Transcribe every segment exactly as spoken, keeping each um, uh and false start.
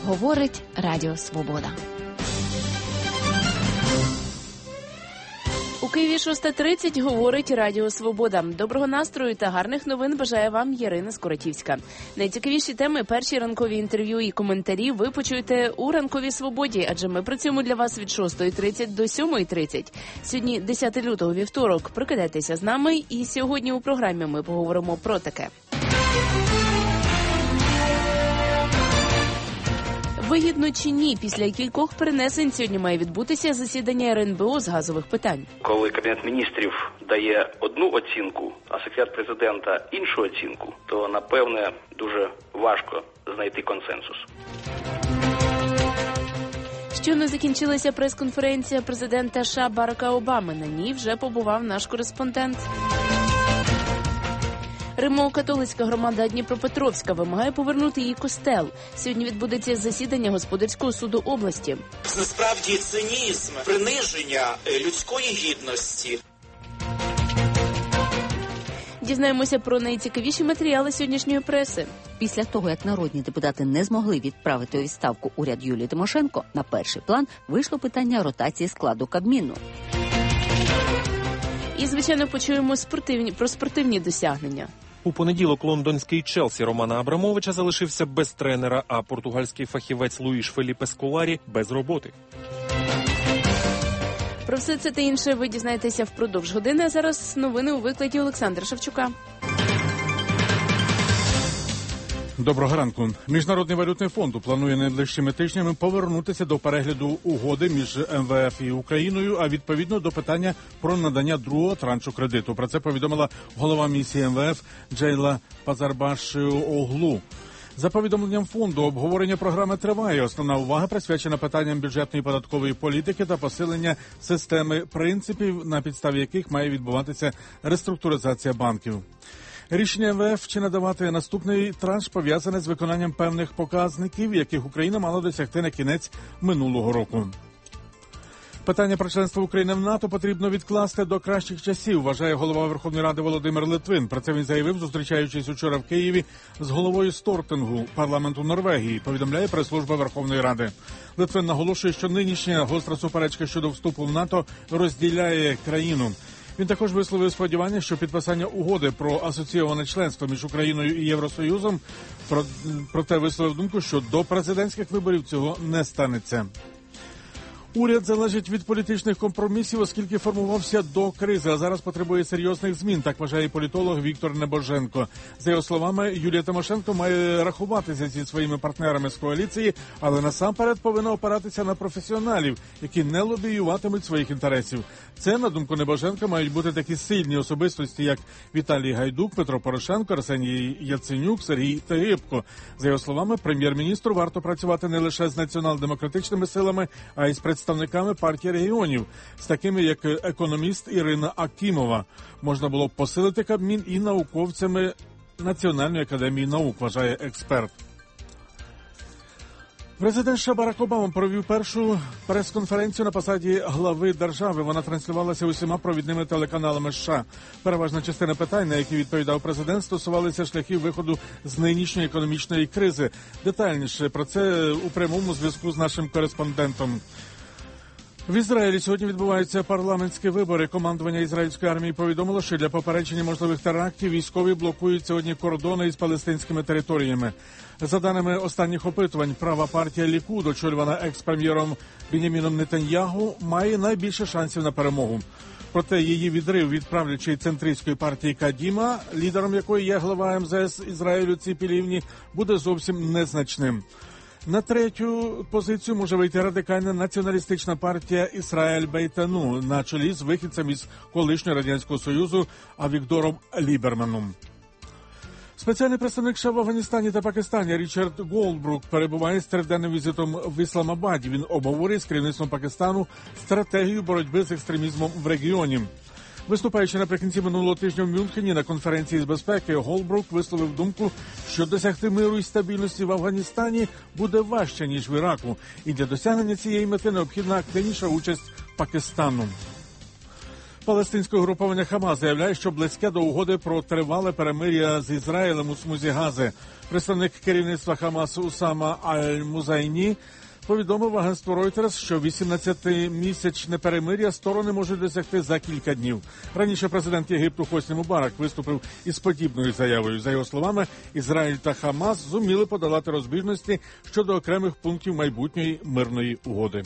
Говорить Радіо Свобода. У Києві шоста тридцять говорить Радіо Свобода. Доброго настрою та гарних новин бажає вам Ярина Скоротівська. Найцікавіші теми, перші ранкові інтерв'ю і коментарі ви почуєте у Ранковій Свободі, адже ми працюємо для вас від шостої тридцять до сьомої тридцять. Сьогодні десяте лютого, вівторок. Прокидайтеся з нами, і сьогодні у програмі ми поговоримо про таке. Вигідно чи ні, після кількох перенесень сьогодні має відбутися засідання ер ен бе о з газових питань. Коли Кабінет міністрів дає одну оцінку, а секретар президента іншу оцінку, то, напевне, дуже важко знайти консенсус. Щойно закінчилася прес-конференція президента США Барака Обами. На ній вже побував наш кореспондент. Римо-католицька громада Дніпропетровська вимагає повернути їй костел. Сьогодні відбудеться засідання господарського суду області. Насправді цинізм, приниження людської гідності. Дізнаємося про найцікавіші матеріали сьогоднішньої преси. Після того, як народні депутати не змогли відправити у відставку уряд Юлії Тимошенко, на перший план вийшло питання ротації складу Кабміну. І, звичайно, почуємо спортивні, про спортивні досягнення. У понеділок лондонський Челсі Романа Абрамовича залишився без тренера, а португальський фахівець Луїш Феліпе Сколарі без роботи. Про все це та інше ви дізнаєтеся впродовж години, а зараз новини у викладі Олександра Шевчука. Доброго ранку. Міжнародний валютний фонд планує найближчими тижнями повернутися до перегляду угоди між ем ве еф і Україною, а відповідно до питання про надання другого траншу кредиту. Про це повідомила голова місії ем ве еф Джейла Пазарбаш-Оглу. За повідомленням фонду, обговорення програми триває. Основна увага присвячена питанням бюджетної податкової політики та посилення системи принципів, на підставі яких має відбуватися реструктуризація банків. Рішення ем ве еф чи надавати наступний транш пов'язане з виконанням певних показників, яких Україна мала досягти на кінець минулого року. Питання про членство України в НАТО потрібно відкласти до кращих часів, вважає голова Верховної Ради Володимир Литвин. Про це він заявив, зустрічаючись учора в Києві з головою Стортингу, парламенту Норвегії, повідомляє прес-служба Верховної Ради. Литвин наголошує, що нинішня гостра суперечка щодо вступу в НАТО розділяє країну. Він також висловив сподівання, що підписання угоди про асоційоване членство між Україною і Євросоюзом, проте висловив думку, що до президентських виборів цього не станеться. Уряд залежить від політичних компромісів, оскільки формувався до кризи, а зараз потребує серйозних змін, так вважає політолог Віктор Небоженко. За його словами, Юлія Тимошенко має рахуватися зі своїми партнерами з коаліції, але насамперед повинна опиратися на професіоналів, які не лобіюватимуть своїх інтересів. Це, на думку Небоженка, мають бути такі сильні особистості, як Віталій Гайдук, Петро Порошенко, Арсеній Яценюк, Сергій Тагибко. За його словами, прем'єр-міністру варто працювати не лише з націонал-демократичними силами, а й з представниками партії регіонів, з такими як економіст Ірина Акімова. Можна було б посилити Кабмін і науковцями Національної академії наук, вважає експерт. Президент США Барак Обама провів першу прес-конференцію на посаді глави держави. Вона транслювалася усіма провідними телеканалами США. Переважна частина питань, на які відповідав президент, стосувалися шляхів виходу з нинішньої економічної кризи. Детальніше про це у прямому зв'язку з нашим кореспондентом. В Ізраїлі сьогодні відбуваються парламентські вибори. Командування ізраїльської армії повідомило, що для попередження можливих терактів військові блокують сьогодні кордони із палестинськими територіями. За даними останніх опитувань, права партія Лікуд, очолювана екс-прем'єром Біньяміном Нетаньягу, має найбільше шансів на перемогу. Проте її відрив від правлячої центристської партії Кадіма, лідером якої є глава ем зе ес Ізраїлю Ціпі Лівні, буде зовсім незначним. На третю позицію може вийти радикальна націоналістична партія Ісраїль Бейтану на чолі з вихідцем із колишнього Радянського Союзу Авігдором Ліберманом. Спеціальний представник США в Афганістані та Пакистані Річард Голдбрук перебуває з триденним візитом в Ісламабаді. Він обговорює з керівництвом Пакистану стратегію боротьби з екстремізмом в регіоні. Виступаючи наприкінці минулого тижня в Мюнхені на конференції з безпеки, Голдбрук висловив думку, що досягти миру і стабільності в Афганістані буде важче, ніж в Іраку. І для досягнення цієї мети необхідна активніша участь Пакистану. Палестинське угруповання Хамас заявляє, що близьке до угоди про тривале перемир'я з Ізраїлем у смузі Гази. Представник керівництва Хамасу Усама Аль-Музайні повідомив агентству Reuters, що вісімнадцятимісячне перемир'я сторони можуть досягти за кілька днів. Раніше президент Єгипту Хосні Мубарак виступив із подібною заявою. За його словами, Ізраїль та Хамас зуміли подолати розбіжності щодо окремих пунктів майбутньої мирної угоди.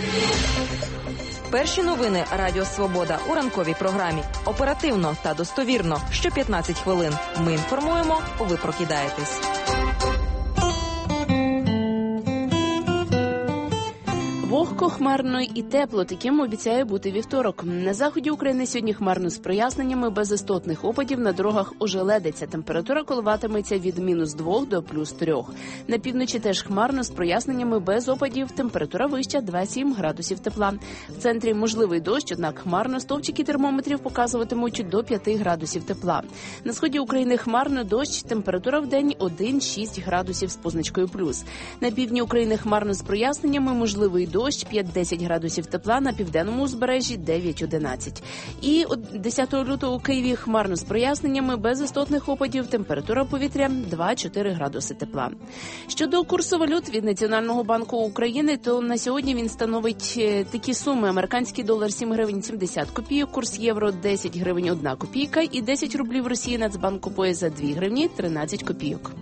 Перші новини Радіо Свобода у ранковій програмі. Оперативно та достовірно. Що п'ятнадцять хвилин. Ми інформуємо, ви прокидаєтесь. Вогко, хмарно і тепло. Таким обіцяє бути вівторок. На заході України сьогодні хмарно з проясненнями, без істотних опадів, на дорогах ожеледиться. Температура коливатиметься від мінус двох до плюс трьох. На півночі теж хмарно з проясненнями, без опадів. Температура вища два-сім градусів тепла. В центрі можливий дощ, однак хмарно. Стовпчики термометрів показуватимуть до п'яти градусів тепла. На сході України хмарно, дощ. Температура в день один-шість градусів з позначкою плюс. На півдні України хмарно з проясненнями, можливий дощ. Дощ п'ять-десять градусів тепла, на південному узбережжі дев'ять-одинадцять. І десятого лютого у Києві хмарно з проясненнями, без істотних опадів, температура повітря два-чотири градуси тепла. Щодо курсу валют від Національного банку України, то на сьогодні він становить такі суми: американський долар сім гривень сімдесят копійок, курс євро десять гривень одна копійка і десять рублів Росії Нацбанк купує за дві гривні тринадцять копійок.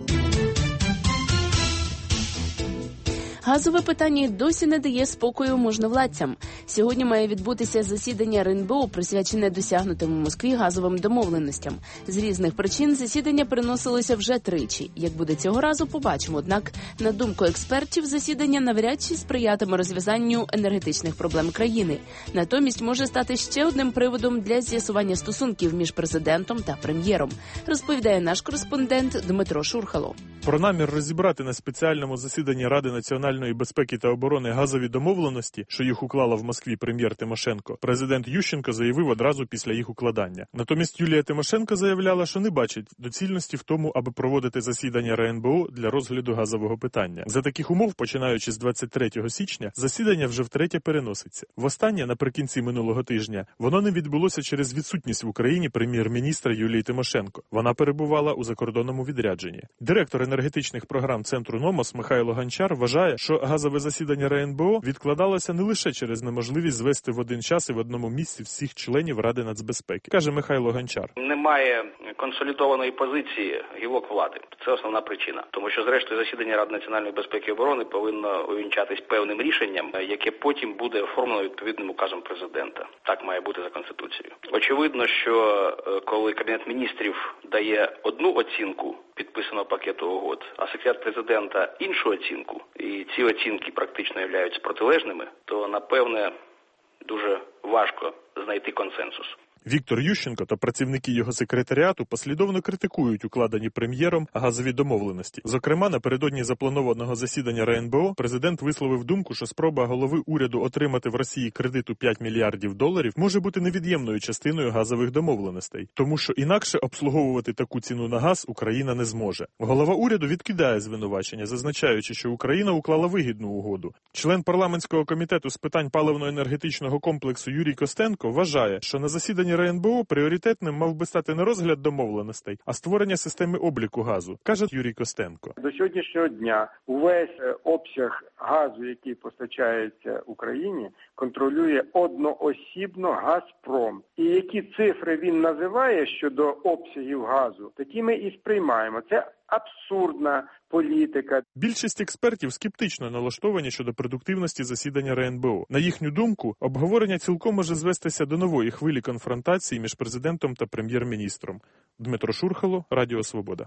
Газове питання досі не дає спокою можновладцям. Сьогодні має відбутися засідання ер ен бе о, присвячене досягнутим у Москві газовим домовленостям. З різних причин засідання переносилося вже тричі. Як буде цього разу, побачимо. Однак, на думку експертів, засідання навряд чи сприятиме розв'язанню енергетичних проблем країни. Натомість може стати ще одним приводом для з'ясування стосунків між президентом та прем'єром, розповідає наш кореспондент Дмитро Шурхало. Про намір розібрати на спеціальному засіданні Ради національної безпеки та оборони газові домовленості, що їх уклала в Москві прем'єр Тимошенко, президент Ющенко заявив одразу після їх укладання. Натомість Юлія Тимошенко заявляла, що не бачить доцільності в тому, аби проводити засідання ер ен бе о для розгляду газового питання. За таких умов, починаючи з двадцять третього січня, засідання вже втретє переноситься. Востаннє, наприкінці минулого тижня, воно не відбулося через відсутність в Україні прем'єр-міністра Юлії Тимошенко. Вона перебувала у закордонному відрядженні. Директор енергетичних програм Центру Номос Михайло Гончар вважає, що газове засідання ер ен бе о відкладалося не лише через неможливість звести в один час і в одному місці всіх членів Ради нацбезпеки, каже Михайло Гончар. Немає консолідованої позиції гілок влади. Це основна причина. Тому що, зрештою, засідання Ради національної безпеки і оборони повинно увінчатись певним рішенням, яке потім буде оформлено відповідним указом президента. Так має бути за Конституцією. Очевидно, що коли Кабінет міністрів дає одну оцінку підписаного пакету угод, а секретар президента іншу оцінку, і ці оцінки практично являються протилежними, то, напевне, дуже важко знайти консенсус. Віктор Ющенко та працівники його секретаріату послідовно критикують укладені прем'єром газові домовленості. Зокрема, напередодні запланованого засідання ер ен бе о президент висловив думку, що спроба голови уряду отримати в Росії кредит у п'ять мільярдів доларів може бути невід'ємною частиною газових домовленостей, тому що інакше обслуговувати таку ціну на газ Україна не зможе. Голова уряду відкидає звинувачення, зазначаючи, що Україна уклала вигідну угоду. Член парламентського комітету з питань паливно-енергетичного комплексу Юрій Костенко вважає, що на засіданні ер ен бе о пріоритетним мав би стати не розгляд домовленостей, а створення системи обліку газу, каже Юрій Костенко. До сьогоднішнього дня увесь обсяг газу, який постачається Україні, контролює одноосібно Газпром. І які цифри він називає щодо обсягів газу, такі ми і сприймаємо. Це абсурдна політика. Більшість експертів скептично налаштовані щодо продуктивності засідання ер ен бе о. На їхню думку, обговорення цілком може звестися до нової хвилі конфронтації між президентом та прем'єр-міністром. Дмитро Шурхало, Радіо Свобода.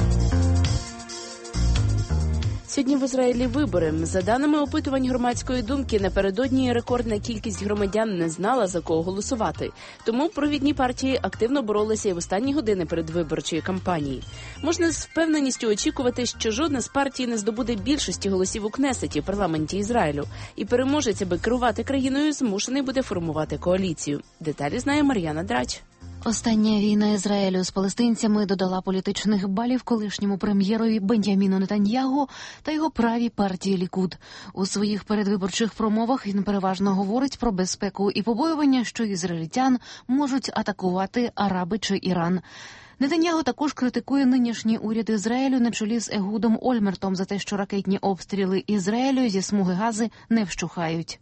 Сьогодні в Ізраїлі вибори. За даними опитувань громадської думки, напередодні рекордна кількість громадян не знала, за кого голосувати. Тому провідні партії активно боролися і в останні години передвиборчої кампанії. Можна з впевненістю очікувати, що жодна з партій не здобуде більшості голосів у Кнесеті, парламенті Ізраїлю. І переможець, аби керувати країною, змушений буде формувати коаліцію. Деталі знає Мар'яна Драч. Остання війна Ізраїлю з палестинцями додала політичних балів колишньому прем'єрові Бен'яміну Нетаньягу та його правій партії Лікуд. У своїх передвиборчих промовах він переважно говорить про безпеку і побоювання, що ізраїльтян можуть атакувати Араби чи Іран. Нетаньягу також критикує нинішній уряд Ізраїлю на чолі з Егудом Ольмертом за те, що ракетні обстріли Ізраїлю зі смуги Гази не вщухають.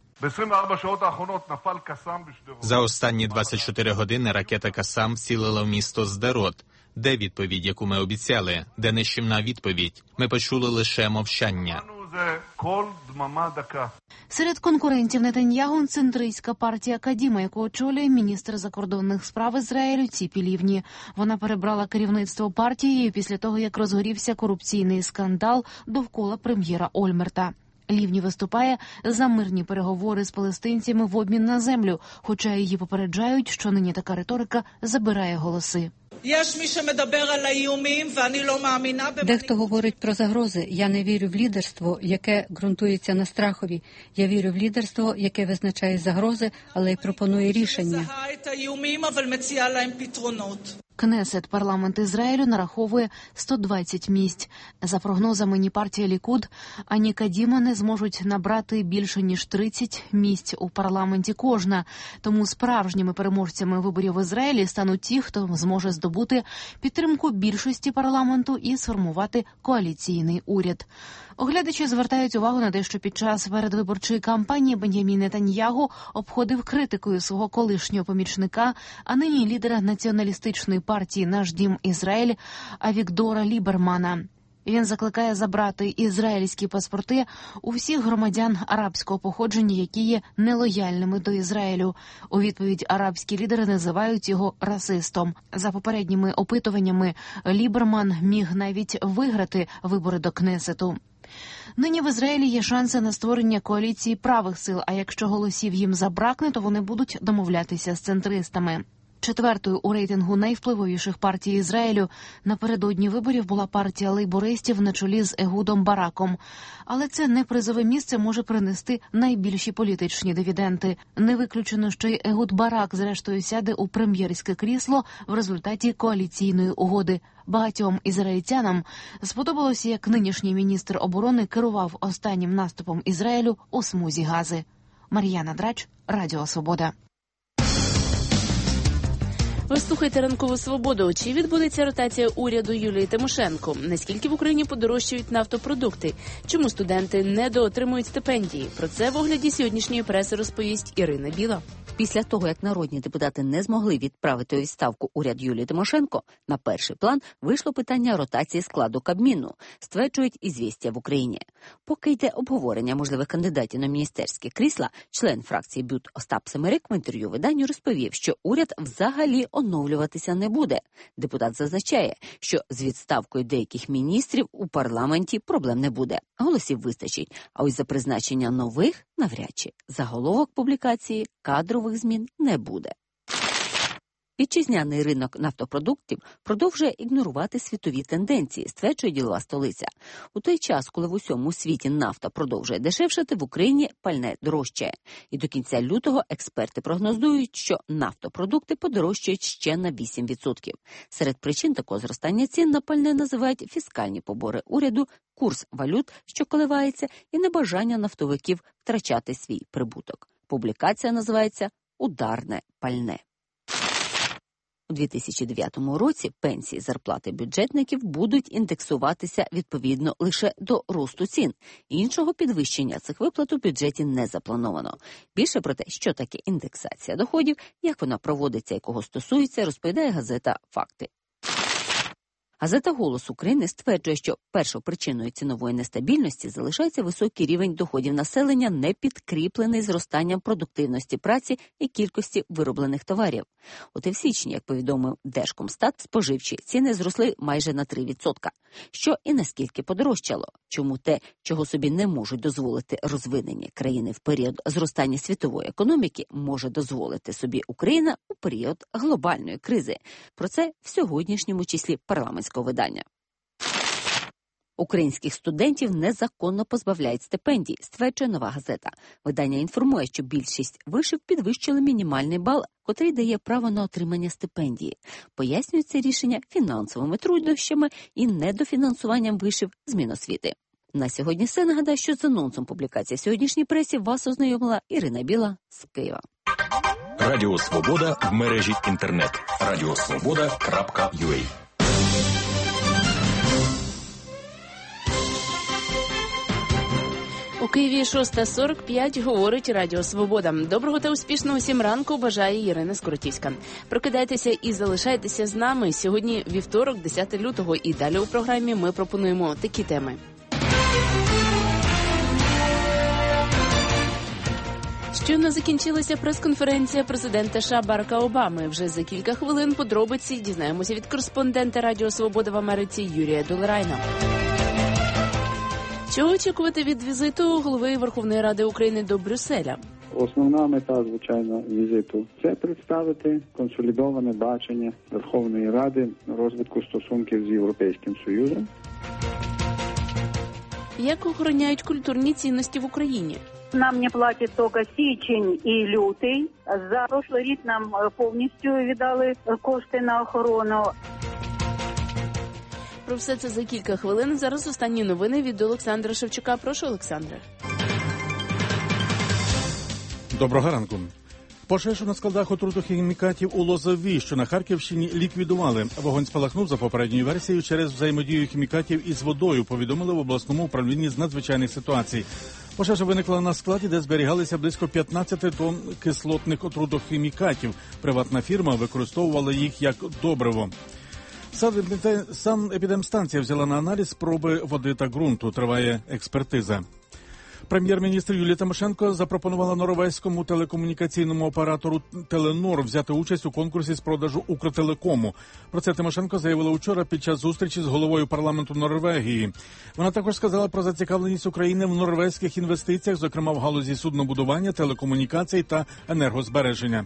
За останні двадцять чотири години ракета «Касам» вцілила в місто Сдерот. Де відповідь, яку ми обіцяли? Де нищівна відповідь? Ми почули лише мовчання. Серед конкурентів Нетаньягу – центристська партія Кадіма, яку очолює міністр закордонних справ Ізраїлю Ціпі Лівні. Вона перебрала керівництво партією після того, як розгорівся корупційний скандал довкола прем'єра Ольмерта. Лівні виступає за мирні переговори з палестинцями в обмін на землю, хоча її попереджають, що нині така риторика забирає голоси. Дехто говорить про загрози. Я не вірю в лідерство, яке ґрунтується на страхові. Я вірю в лідерство, яке визначає загрози, але й пропонує рішення. Кнесет, парламент Ізраїлю, нараховує сто двадцять місць. За прогнозами ні партія Лікуд, ані Кадіма не зможуть набрати більше, ніж тридцять місць у парламенті кожна. Тому справжніми переможцями виборів в Ізраїлі стануть ті, хто зможе здобути підтримку більшості парламенту і сформувати коаліційний уряд. Оглядачі звертають увагу на те, що під час передвиборчої кампанії Бен'ямін Нетаньягу обходив критикою свого колишнього помічника, а нині лідера націоналістичної партії «Наш дім Ізраїль» Авігдора Лібермана. Він закликає забрати ізраїльські паспорти у всіх громадян арабського походження, які є нелояльними до Ізраїлю. У відповідь арабські лідери називають його расистом. За попередніми опитуваннями Ліберман міг навіть виграти вибори до Кнесету. Нині в Ізраїлі є шанси на створення коаліції правих сил, а якщо голосів їм забракне, то вони будуть домовлятися з центристами. Четвертою у рейтингу найвпливовіших партій Ізраїлю напередодні виборів була партія лейбористів на чолі з Егудом Бараком. Але це непризове місце може принести найбільші політичні дивіденди. Не виключено, що й Егуд Барак зрештою сяде у прем'єрське крісло в результаті коаліційної угоди. Багатьом ізраїльтянам сподобалося, як нинішній міністр оборони керував останнім наступом Ізраїлю у смузі Гази. Мар'яна Драч, Радіо Свобода. Ви слухаєте «Ранкову свободу». Чи відбудеться ротація уряду Юлії Тимошенко? Наскільки в Україні подорожчають нафтопродукти? Чому студенти недоотримують стипендії? Про це в огляді сьогоднішньої преси розповість Ірина Біла. Після того, як народні депутати не змогли відправити у відставку уряд Юлії Тимошенко, на перший план вийшло питання ротації складу Кабміну, стверджують «Ізвістія» в Україні. Поки йде обговорення можливих кандидатів на міністерські крісла, член фракції БЮТ Остап Семерик в інтерв'ю виданню розповів, що уряд взагалі оновлюватися не буде. Депутат зазначає, що з відставкою деяких міністрів у парламенті проблем не буде. Голосів вистачить, а ось за призначення нових навряд чи. Заголовок публікації «Кадрових змін не буде». Вітчизняний ринок нафтопродуктів продовжує ігнорувати світові тенденції, стверджує ділова столиця. У той час, коли в усьому світі нафта продовжує дешевшати, в Україні пальне дорожчає. І до кінця лютого експерти прогнозують, що нафтопродукти подорожчають ще на вісім відсотків. Серед причин такого зростання цін на пальне називають фіскальні побори уряду, курс валют, що коливається, і небажання нафтовиків втрачати свій прибуток. Публікація називається «Ударне пальне». У дві тисячі дев'ятому році пенсії, зарплати бюджетників будуть індексуватися відповідно лише до росту цін. Іншого підвищення цих виплат у бюджеті не заплановано. Більше про те, що таке індексація доходів, як вона проводиться і кого стосується, розповідає газета «Факти». Газета «Голос України» стверджує, що першопричиною цінової нестабільності залишається високий рівень доходів населення, не підкріплений зростанням продуктивності праці і кількості вироблених товарів. От і в січні, як повідомив Держкомстат, споживчі ціни зросли майже на три відсотки. Що і наскільки подорожчало? Чому те, чого собі не можуть дозволити розвинені країни в період зростання світової економіки, може дозволити собі Україна у період глобальної кризи? Про це в сьогоднішньому числі парламентського видання. Українських студентів незаконно позбавляють стипендій, стверджує «Нова газета». Видання інформує, що більшість вишів підвищили мінімальний бал, котрий дає право на отримання стипендії. Пояснюють це рішення фінансовими труднощами і недофінансуванням вишів з Міносвіти. На сьогодні все. Нагадаю, що з анонсом публікації в сьогоднішній пресі вас ознайомила Ірина Біла з Києва. Радіо Свобода в мережі інтернет. радіосвобода крапка ю а. У Києві шоста сорок п'ять, говорить Радіо Свобода. Доброго та успішного всім ранку бажає Ірина Скоротівська. Прокидайтеся і залишайтеся з нами. Сьогодні вівторок, десяте лютого, і далі у програмі ми пропонуємо такі теми. Щойно закінчилася прес-конференція президента США Барака Обами. Вже за кілька хвилин подробиці дізнаємося від кореспондента Радіо Свобода в Америці Юрія Долерайна. Чого очікувати від візиту голови Верховної Ради України до Брюсселя? Основна мета, звичайно, візиту – це представити консолідоване бачення Верховної Ради розвитку стосунків з Європейським Союзом. Як охороняють культурні цінності в Україні? Нам не платять тільки січень і лютий. За прошлий рік нам повністю віддали кошти на охорону. Про все це за кілька хвилин. Зараз останні новини від Олександра Шевчука. Прошу, Олександре. Доброго ранку. Пожежу на складах отрутохімікатів у Лозові, що на Харківщині, ліквідували. Вогонь спалахнув за попередньою версією через взаємодію хімікатів із водою, повідомили в обласному управлінні з надзвичайних ситуацій. Пожежа виникла на складі, де зберігалися близько п'ятнадцять тонн кислотних отрутохімікатів. Приватна фірма використовувала їх як добриво. Санепідемстанція взяла на аналіз проби води та ґрунту. Триває експертиза. Прем'єр-міністр Юлія Тимошенко запропонувала норвезькому телекомунікаційному оператору «Теленор» взяти участь у конкурсі з продажу «Укртелекому». Про це Тимошенко заявила вчора під час зустрічі з головою парламенту Норвегії. Вона також сказала про зацікавленість України в норвезьких інвестиціях, зокрема в галузі суднобудування, телекомунікацій та енергозбереження.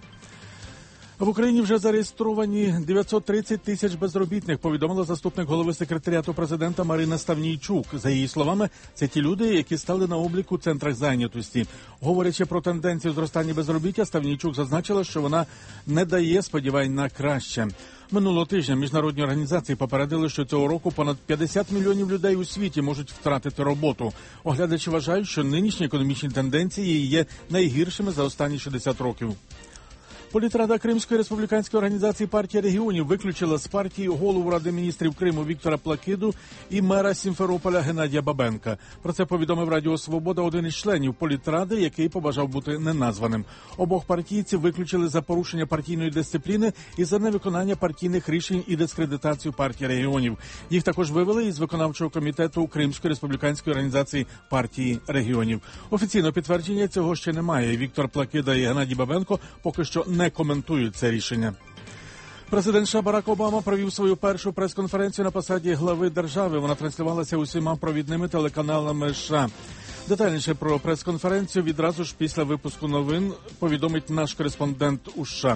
В Україні вже зареєстровані дев'ятсот тридцять тисяч безробітних, повідомила заступник голови секретаріату президента Марина Ставнійчук. За її словами, це ті люди, які стали на облік у центрах зайнятості. Говорячи про тенденцію зростання безробіття, Ставнійчук зазначила, що вона не дає сподівань на краще. Минулого тижня міжнародні організації попередили, що цього року понад п'ятдесят мільйонів людей у світі можуть втратити роботу. Оглядачі вважають, що нинішні економічні тенденції є найгіршими за останні шістдесят років. Політрада Кримської республіканської організації партії регіонів виключила з партії голову Ради міністрів Криму Віктора Плакиду і мера Сімферополя Геннадія Бабенка. Про це повідомив Радіо Свобода один із членів політради, який побажав бути неназваним. Обох партійців виключили за порушення партійної дисципліни і за невиконання партійних рішень і дискредитацію партії регіонів. Їх також вивели із виконавчого комітету Кримської республіканської організації партії регіонів. Офіційного підтвердження цього ще немає. Віктор Плакида і Геннадій Бабенко поки що не коментують це рішення. Президент США Барак Обама провів свою першу прес-конференцію на посаді глави держави. Вона транслювалася усіма провідними телеканалами США. Детальніше про прес-конференцію відразу ж після випуску новин повідомить наш кореспондент у США.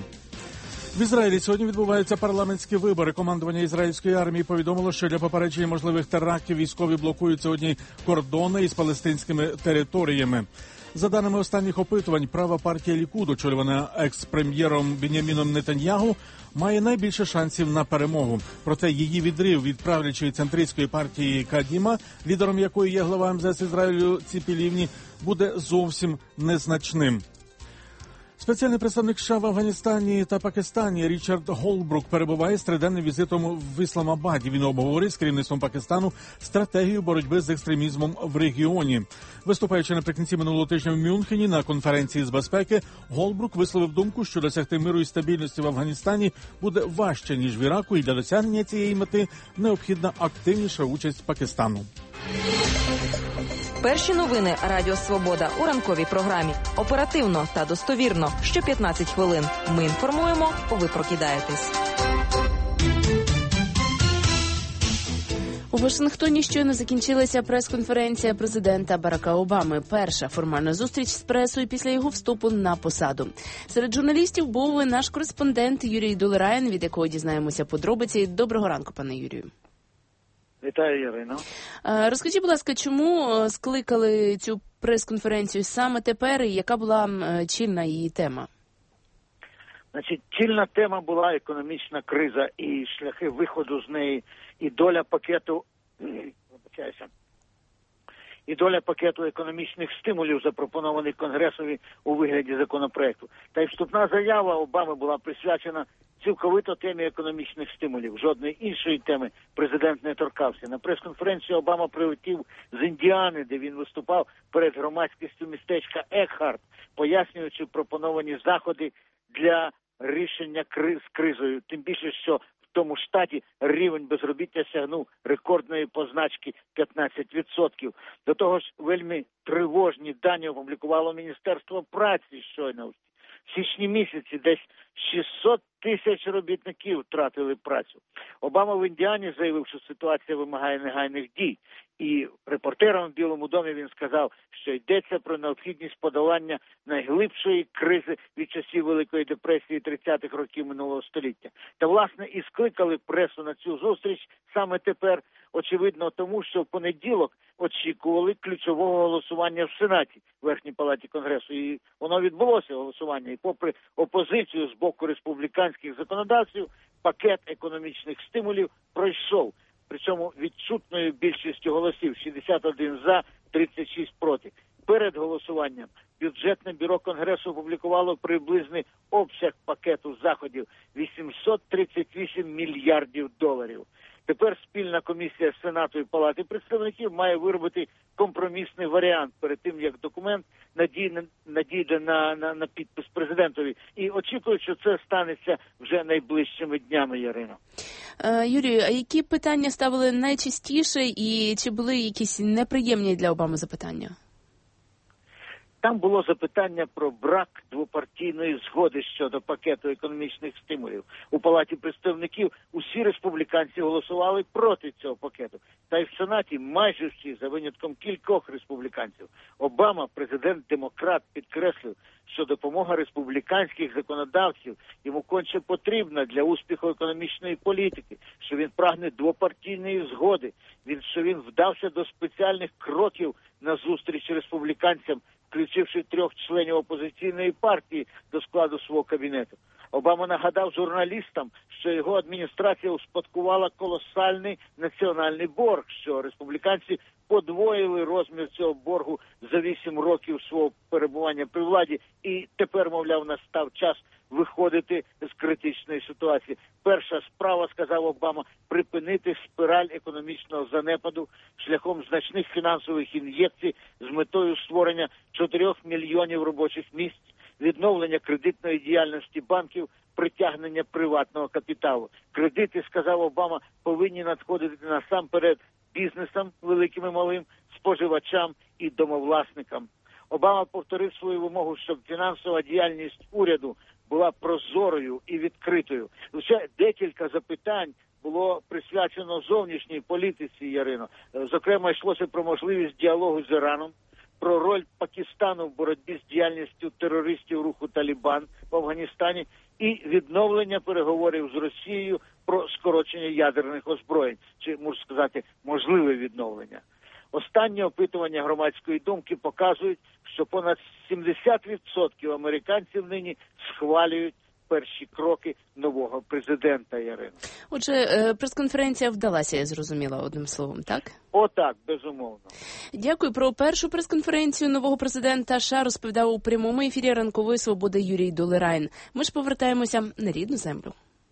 В Ізраїлі сьогодні відбуваються парламентські вибори. Командування ізраїльської армії повідомило, що для попередження можливих терактів військові блокують сьогодні кордони із палестинськими територіями. За даними останніх опитувань, права партія Лікуд, очолювана екс-прем'єром Беньяміном Нетаньягу, має найбільше шансів на перемогу. Проте її відрив від правлячої центристської партії Кадіма, лідером якої є глава ем зе ес Ізраїлю Ціпі Лівні, буде зовсім незначним. Спеціальний представник США в Афганістані та Пакистані Річард Голбрук перебуває з триденним візитом в Ісламабаді. Він обговорив з керівництвом Пакистану стратегію боротьби з екстремізмом в регіоні. Виступаючи наприкінці минулого тижня в Мюнхені на конференції з безпеки, Голбрук висловив думку, що досягти миру і стабільності в Афганістані буде важче, ніж в Іраку, і для досягнення цієї мети необхідна активніша участь Пакистану. Перші новини Радіо Свобода у ранковій програмі. Оперативно та достовірно. Що п'ятнадцять хвилин. Ми інформуємо, ви прокидаєтесь. У Вашингтоні щойно закінчилася прес-конференція президента Барака Обами. Перша формальна зустріч з пресою після його вступу на посаду. Серед журналістів був наш кореспондент Юрій Долерайн, від якого дізнаємося подробиці. Доброго ранку, пане Юрію. Вітаю, Ірино. Розкажіть, будь ласка, чому скликали цю прес-конференцію саме тепер і яка була чільна її тема? Значить, чільна тема була економічна криза і шляхи виходу з неї, і доля пакету, вибачаюся, і доля пакету економічних стимулів, запропонованих Конгресові у вигляді законопроекту. Та й вступна заява Обами була присвячена цілковито темі економічних стимулів. Жодної іншої теми президент не торкався. На прес-конференцію Обама прилетів з Індіани, де він виступав перед громадськістю містечка Екхарт, пояснюючи пропоновані заходи для рішення криз з кризою. Тим більше, що в тому штаті рівень безробіття сягнув рекордної позначки п'ятнадцять відсотків. До того ж, вельми тривожні дані опублікувало Міністерство праці щойно. В січні місяці десь шістсот тисяч робітників втратили працю. Обама в Індіані заявив, що ситуація вимагає негайних дій. І репортерам в Білому домі він сказав, що йдеться про необхідність подолання найглибшої кризи від часів Великої депресії тридцятих років минулого століття. Та, власне, і скликали пресу на цю зустріч саме тепер, очевидно, тому що в понеділок очікували ключового голосування в Сенаті, в Верхній палаті Конгресу. І воно відбулося, голосування. І попри опозицію з боку республіканських законодавців, пакет економічних стимулів пройшов. Причому відчутною більшістю голосів – шістдесят один за, тридцять шість проти. Перед голосуванням бюджетне бюро Конгресу опублікувало приблизний обсяг пакету заходів – вісімсот тридцять вісім мільярдів доларів. Тепер спільна комісія Сенату і Палати представників має виробити компромісний варіант перед тим, як документ надійде, надійде на, на, на підпис президентові. І очікують, що це станеться вже найближчими днями, Ярино. Е, Юрію, а які питання ставили найчастіше і чи були якісь неприємні для Обами запитання? Там було запитання про брак двопартійної згоди щодо пакету економічних стимулів. У Палаті представників усі республіканці голосували проти цього пакету. Та й в Сенаті майже всі, за винятком кількох республіканців. Обама, президент-демократ, підкреслив, що допомога республіканських законодавців йому конче потрібна для успіху економічної політики, що він прагне двопартійної згоди, він, що він вдався до спеціальних кроків на зустріч республіканцям, включивши трьох членів опозиційної партії до складу свого кабінету. Обама нагадав журналістам, що його адміністрація успадкувала колосальний національний борг, що республіканці подвоїли розмір цього боргу за вісім років свого перебування при владі, і тепер, мовляв, настав час виходити з критичної ситуації. Перша справа, сказав Обама, припинити спіраль економічного занепаду шляхом значних фінансових ін'єкцій з метою створення чотирьох мільйонів робочих місць, відновлення кредитної діяльності банків, притягнення приватного капіталу. Кредити, сказав Обама, повинні надходити насамперед бізнесам, великим і малим, споживачам і домовласникам. Обама повторив свою вимогу, щоб фінансова діяльність уряду була прозорою і відкритою. Лише декілька запитань було присвячено зовнішній політиці, Ярино. Зокрема, йшлося про можливість діалогу з Іраном, про роль Пакистану в боротьбі з діяльністю терористів руху Талібан в Афганістані і відновлення переговорів з Росією про скорочення ядерних озброєнь, чи, можна сказати, можливе відновлення. Останні опитування громадської думки показують, що понад сімдесят відсотків американців нині схвалюють перші кроки нового президента, Ярино. Отже, прес-конференція вдалася, я зрозуміла, одним словом, так? Отак, безумовно. Дякую. Про першу прес-конференцію нового президента США розповідав у прямому ефірі Ранкової Свободи Юрій Долерайн. Ми ж повертаємося на рідну землю.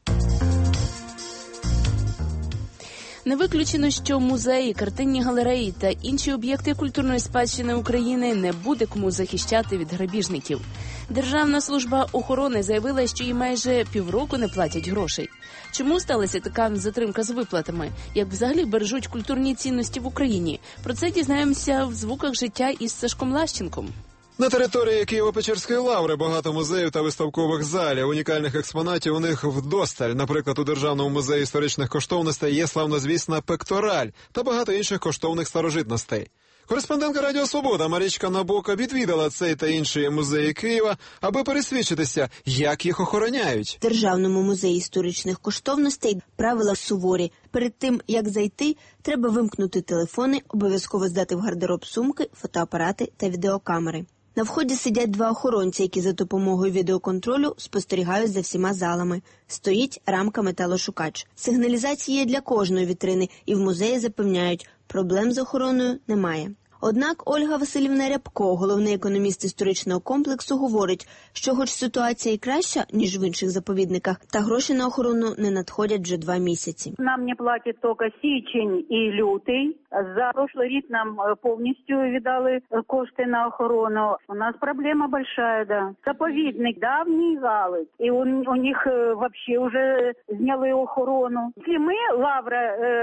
Не виключено, що музеї, картинні галереї та інші об'єкти культурної спадщини України не буде кому захищати від грабіжників. Державна служба охорони заявила, що їй майже півроку не платять грошей. Чому сталася така затримка з виплатами? Як взагалі бережуть культурні цінності в Україні? Про це дізнаємося в звуках життя із Сашком Лащенком. На території Києво-Печерської лаври багато музеїв та виставкових залів. Унікальних експонатів у них вдосталь. Наприклад, у Державному музеї історичних коштовностей є славнозвісна пектораль та багато інших коштовних старожитностей. Кореспондентка Радіо Свобода Марічка Набока відвідала цей та інші музеї Києва, аби пересвідчитися, як їх охороняють. В Державному музеї історичних коштовностей правила суворі. Перед тим, як зайти, треба вимкнути телефони, обов'язково здати в гардероб сумки, фотоапарати та відеокамери. На вході сидять два охоронці, які за допомогою відеоконтролю спостерігають за всіма залами. Стоїть рамка металошукач. Сигналізація є для кожної вітрини, і в музеї запевняють, проблем з охороною немає. Однак Ольга Василівна Рябко, головний економіст історичного комплексу, говорить, що хоч ситуація і краща, ніж в інших заповідниках, та гроші на охорону не надходять вже два місяці. Нам не платять тільки січень і лютий. За прошлый рік нам повністю віддали кошти на охорону. У нас проблема большая, да. Заповідник давній галузь, і у, у них вообще вже зняли охорону. Якщо ми, Лавра,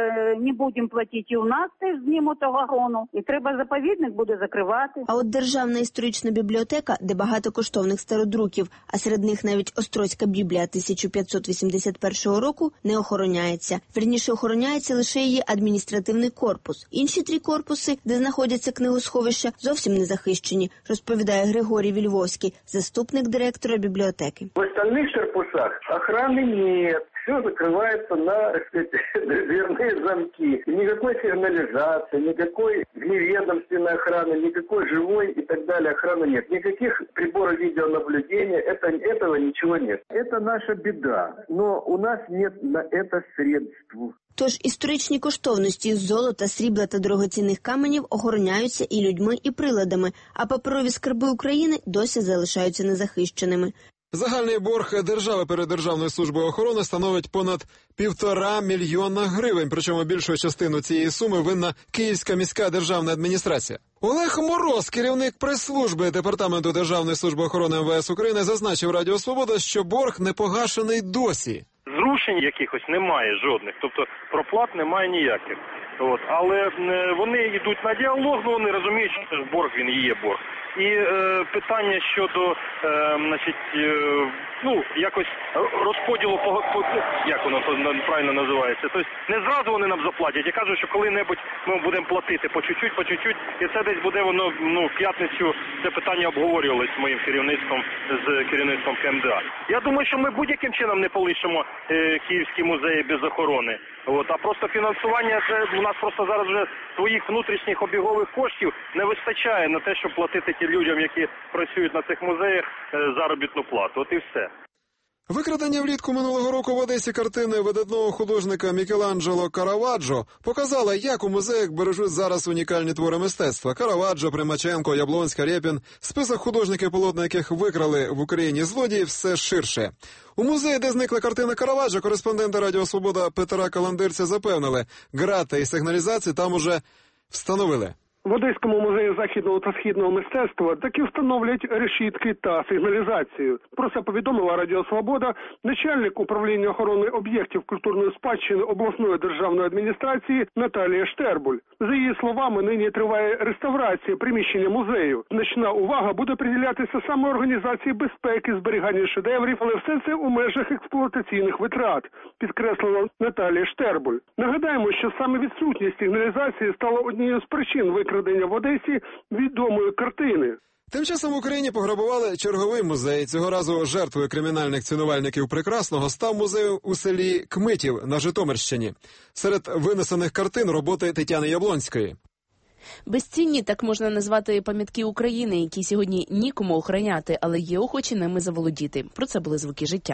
не будемо платити, і у нас теж знімуть охорону, і треба заповідник буде закривати. А от Державна історична бібліотека, де багато коштовних стародруків, а серед них навіть Острозька Біблія тисяча п'ятсот вісімдесят першого року, не охороняється. Вірніше, охороняється лише її адміністративний корпус. Інші три корпуси, де знаходяться книгосховища, зовсім не захищені, розповідає Григорій Вільвовський, заступник директора бібліотеки. В остальных корпусах охраны нет. Все закрывается на, так сказать, дверные замки. Никакой сигнализации, никакой вневедомственной охраны, никакой живой и так далее охраны нет. Никаких приборов видеонаблюдения, это, этого ничего нет. Это наша беда, но у нас нет на это средств. Тож історичні коштовності з золота, срібла та дорогоцінних каменів охороняються і людьми, і приладами, а паперові скарби України досі залишаються незахищеними. Загальний борг держави перед Державною службою охорони становить понад півтора мільйона гривень, причому більшу частину цієї суми винна Київська міська державна адміністрація. Олег Мороз, керівник прес-служби Департаменту Державної служби охорони ем ве ес України, зазначив Радіо Свобода, що борг не погашений досі. Зрушень якихось немає жодних, тобто проплат немає ніяких. От, але вони йдуть на діалог, бо вони розуміють, що це ж борг, він і є борг. І е, питання щодо, е, значить, е, ну, якось розподілу, по, по, як воно правильно називається, тобто не зразу вони нам заплатять. Я кажу, що коли-небудь ми будемо платити по чуть-чуть, по чуть-чуть, і це десь буде воно, ну, в п'ятницю це питання обговорювалось з моїм керівництвом, з керівництвом ка ем де а. Я думаю, що ми будь-яким чином не полишимо е, Київські музеї без охорони. От, а просто фінансування, це у нас просто зараз вже своїх внутрішніх обігових коштів не вистачає на те, щоб платити ті людям, які працюють на цих музеях, заробітну плату. От і все. Викрадення влітку минулого року в Одесі картини видатного художника Мікеланджело Караваджо показало, як у музеях бережуть зараз унікальні твори мистецтва. Караваджо, Примаченко, Яблонська, Рєпін. Список художників, полотна яких викрали в Україні злодії, все ширше. У музеї, де зникла картина Караваджо, кореспонденти Радіо Свобода Петра Каландирця запевнили, грати і сигналізації там уже встановили. В Одеському музеї західного та східного мистецтва таки встановлять решітки та сигналізацію. Про це повідомила Радіо Свобода начальник управління охорони об'єктів культурної спадщини обласної державної адміністрації Наталія Штербуль. За її словами, нині триває реставрація приміщення музею. Значна увага буде приділятися саме організації безпеки, зберігання шедеврів, але все це у межах експлуатаційних витрат, підкреслила Наталія Штербуль. Нагадаємо, що саме відсутність сигналізації стала однією з причин викрадення в Одесі відомої картини. Тим часом в Україні пограбували черговий музей. Цього разу жертвою кримінальних цінувальників Прекрасного став музей у селі Кмитів на Житомирщині. Серед винесених картин роботи Тетяни Яблонської. Безцінні, так можна назвати, пам'ятки України, які сьогодні нікому охороняти, але є охочі ними заволодіти. Про це були звуки життя.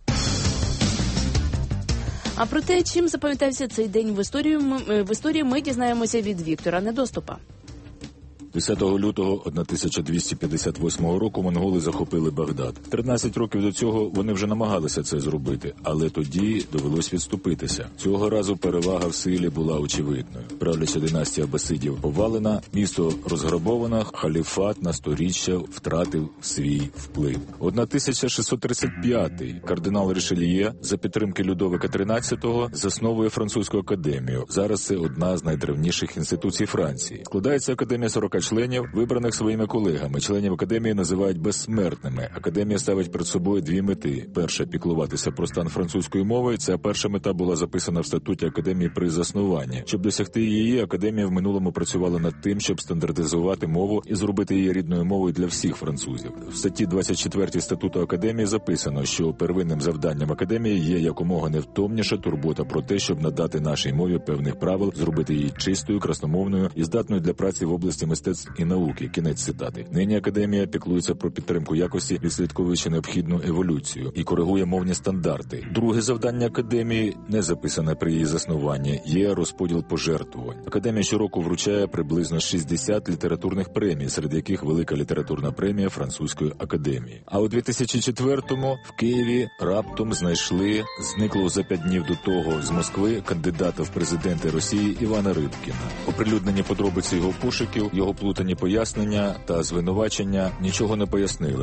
А про те, чим запам'ятався цей день в історії, ми, в історії ми дізнаємося від Віктора Недоступа. десятого лютого тисяча двісті п'ятдесят восьмого року монголи захопили Багдад. тринадцять років до цього вони вже намагалися це зробити, але тоді довелось відступитися. Цього разу перевага в силі була очевидною. Правляча династія Абасидів повалена, місто розграбовано, халіфат на сторіччя втратив свій вплив. тисяча шістсот тридцять п'ятий кардинал Рішельє за підтримки Людовика тринадцятого засновує французьку академію. Зараз це одна з найдревніших інституцій Франції. Складається академія сорок а членів, вибраних своїми колегами. Членів академії називають безсмертними. Академія ставить перед собою дві мети. Перша – піклуватися про стан французької мови. Ця перша мета була записана в статуті академії при заснуванні. Щоб досягти її, академія в минулому працювала над тим, щоб стандартизувати мову і зробити її рідною мовою для всіх французів. В статті двадцять четвертій статуту академії записано, що первинним завданням академії є якомога невтомніша турбота про те, щоб надати нашій мові певних правил, зробити її чистою, красномовною і здатною для праці в області мистецтв і науки. Кінець цитати. Нині академія піклується про підтримку якості, відслідковуючи необхідну еволюцію, і коригує мовні стандарти. Друге завдання академії, не записане при її заснуванні, є розподіл пожертвувань. Академія щороку вручає приблизно шістдесят літературних премій, серед яких велика літературна премія Французької академії. А у дві тисячі четвертому в Києві раптом знайшли зниклого за п'ять днів до того з Москви кандидата в президенти Росії Івана Рибкіна. Оприлюднені подробиці його пошуків, його плутані пояснення та звинувачення нічого не пояснили.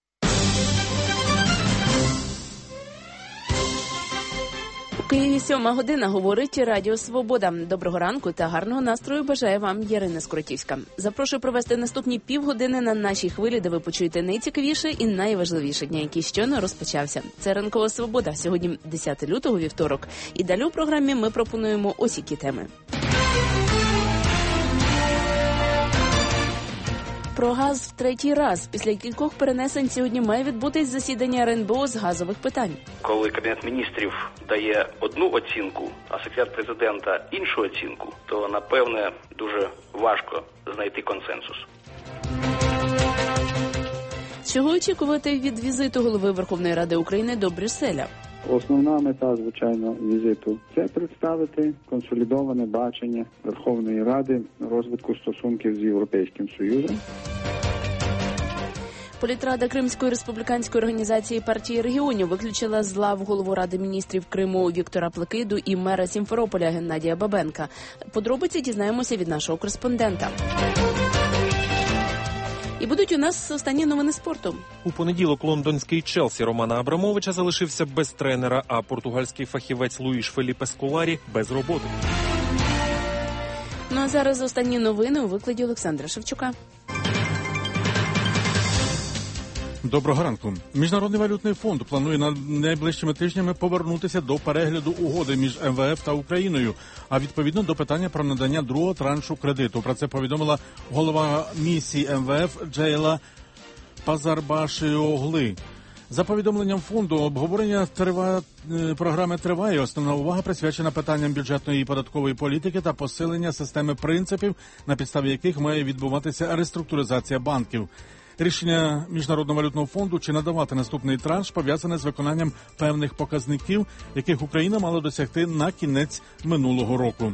У Києві сьома година, говорить Радіо Свобода. Доброго ранку та гарного настрою бажає вам Ярина Скоротівська. Запрошую провести наступні півгодини на нашій хвилі, де ви почуєте найцікавіше і найважливіше дня, який щойно розпочався. Це Ранкова Свобода. Сьогодні десяте лютого, вівторок. І далі у програмі ми пропонуємо ось які теми. Про газ в третій раз. Після кількох перенесень сьогодні має відбутись засідання ар ен бе о з газових питань. Коли Кабінет міністрів дає одну оцінку, а секретар президента іншу оцінку, то, напевне, дуже важко знайти консенсус. Чого очікувати від візиту голови Верховної Ради України до Брюсселя? Основна мета, звичайно, візиту – це представити консолідоване бачення Верховної Ради розвитку стосунків з Європейським Союзом. Політрада Кримської республіканської організації партії регіонів виключила з лав голову Ради міністрів Криму Віктора Плекиду і мера Сімферополя Геннадія Бабенка. Подробиці дізнаємося від нашого кореспондента. І будуть у нас останні новини спорту. У понеділок лондонський Челсі Романа Абрамовича залишився без тренера, а португальський фахівець Луїш Феліпе Сколарі без роботи. Ну а зараз останні новини у викладі Олександра Шевчука. Доброго ранку. Міжнародний валютний фонд планує на найближчими тижнями повернутися до перегляду угоди між ем ве еф та Україною, а відповідно до питання про надання другого траншу кредиту. Про це повідомила голова місії ем ве еф Джейла Пазарбашіогли. За повідомленням фонду, обговорення трива... програми триває. Основна увага присвячена питанням бюджетної і податкової політики та посилення системи принципів, на підставі яких має відбуватися реструктуризація банків. Рішення Міжнародного валютного фонду чи надавати наступний транш пов'язане з виконанням певних показників, яких Україна мала досягти на кінець минулого року.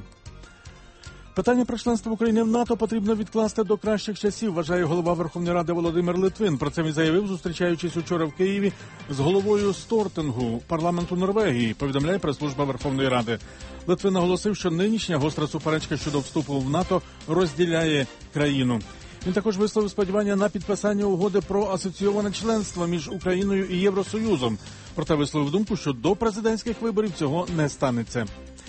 Питання про членство України в НАТО потрібно відкласти до кращих часів, вважає голова Верховної Ради Володимир Литвин. Про це він заявив, зустрічаючись учора в Києві з головою Стортингу, парламенту Норвегії, повідомляє прес-служба Верховної Ради. Литвин наголосив, що нинішня гостра суперечка щодо вступу в НАТО розділяє країну. Він також висловив сподівання на підписання угоди про асоційоване членство між Україною і Євросоюзом. Проте висловив думку, що до президентських виборів цього не станеться.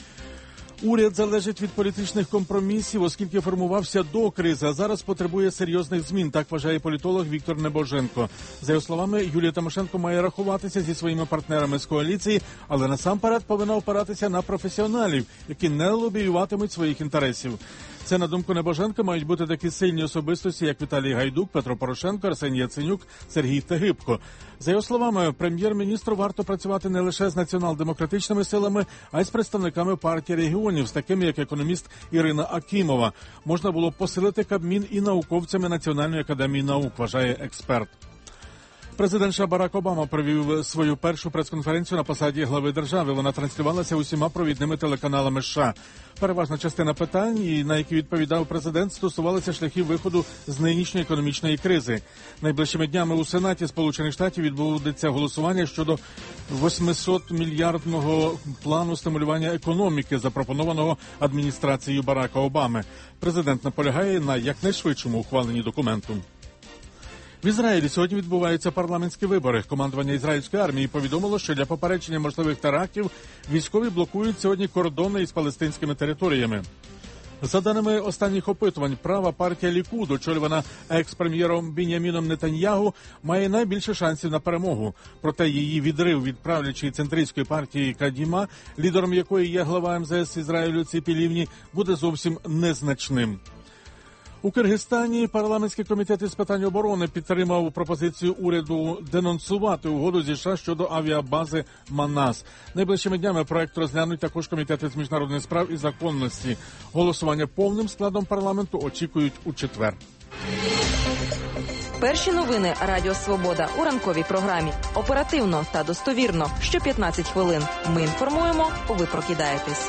Уряд залежить від політичних компромісів, оскільки формувався до кризи, а зараз потребує серйозних змін, так вважає політолог Віктор Небоженко. За його словами, Юлія Тимошенко має рахуватися зі своїми партнерами з коаліції, але насамперед повинна опиратися на професіоналів, які не лобіюватимуть своїх інтересів. Це, на думку Небоженка, мають бути такі сильні особистості, як Віталій Гайдук, Петро Порошенко, Арсеній Яценюк, Сергій Тегибко. За його словами, прем'єр-міністру варто працювати не лише з націонал-демократичними силами, а й з представниками партії регіонів, з такими як економіст Ірина Акімова. Можна було посилити Кабмін і науковцями Національної академії наук, вважає експерт. Президент США Барак Обама провів свою першу прес-конференцію на посаді глави держави. Вона транслювалася усіма провідними телеканалами США. Переважна частина питань, на які відповідав президент, стосувалася шляхів виходу з нинішньої економічної кризи. Найближчими днями у Сенаті Сполучених Штатів відбудеться голосування щодо восьмисот мільярдного плану стимулювання економіки, запропонованого адміністрацією Барака Обами. Президент наполягає на якнайшвидшому ухваленні документу. В Ізраїлі сьогодні відбуваються парламентські вибори. Командування ізраїльської армії повідомило, що для попередження можливих терактів військові блокують сьогодні кордони із палестинськими територіями. За даними останніх опитувань, права партія Лікуд, очолювана екс-прем'єром Бін'яміном Нетаньягу, має найбільше шансів на перемогу. Проте її відрив від правлячої центристської партії Кадіма, лідером якої є глава ем зе ес Ізраїлю Ципі Лівні, буде зовсім незначним. У Киргизстані парламентський комітет із питань оборони підтримав пропозицію уряду денонсувати угоду зі США щодо авіабази Манас. Найближчими днями проект розглянуть також комітети з міжнародних справ і законності. Голосування повним складом парламенту очікують у четвер. Перші новини Радіо Свобода у ранковій програмі. Оперативно та достовірно. Що п'ятнадцять хвилин. Ми інформуємо, ви прокидаєтесь.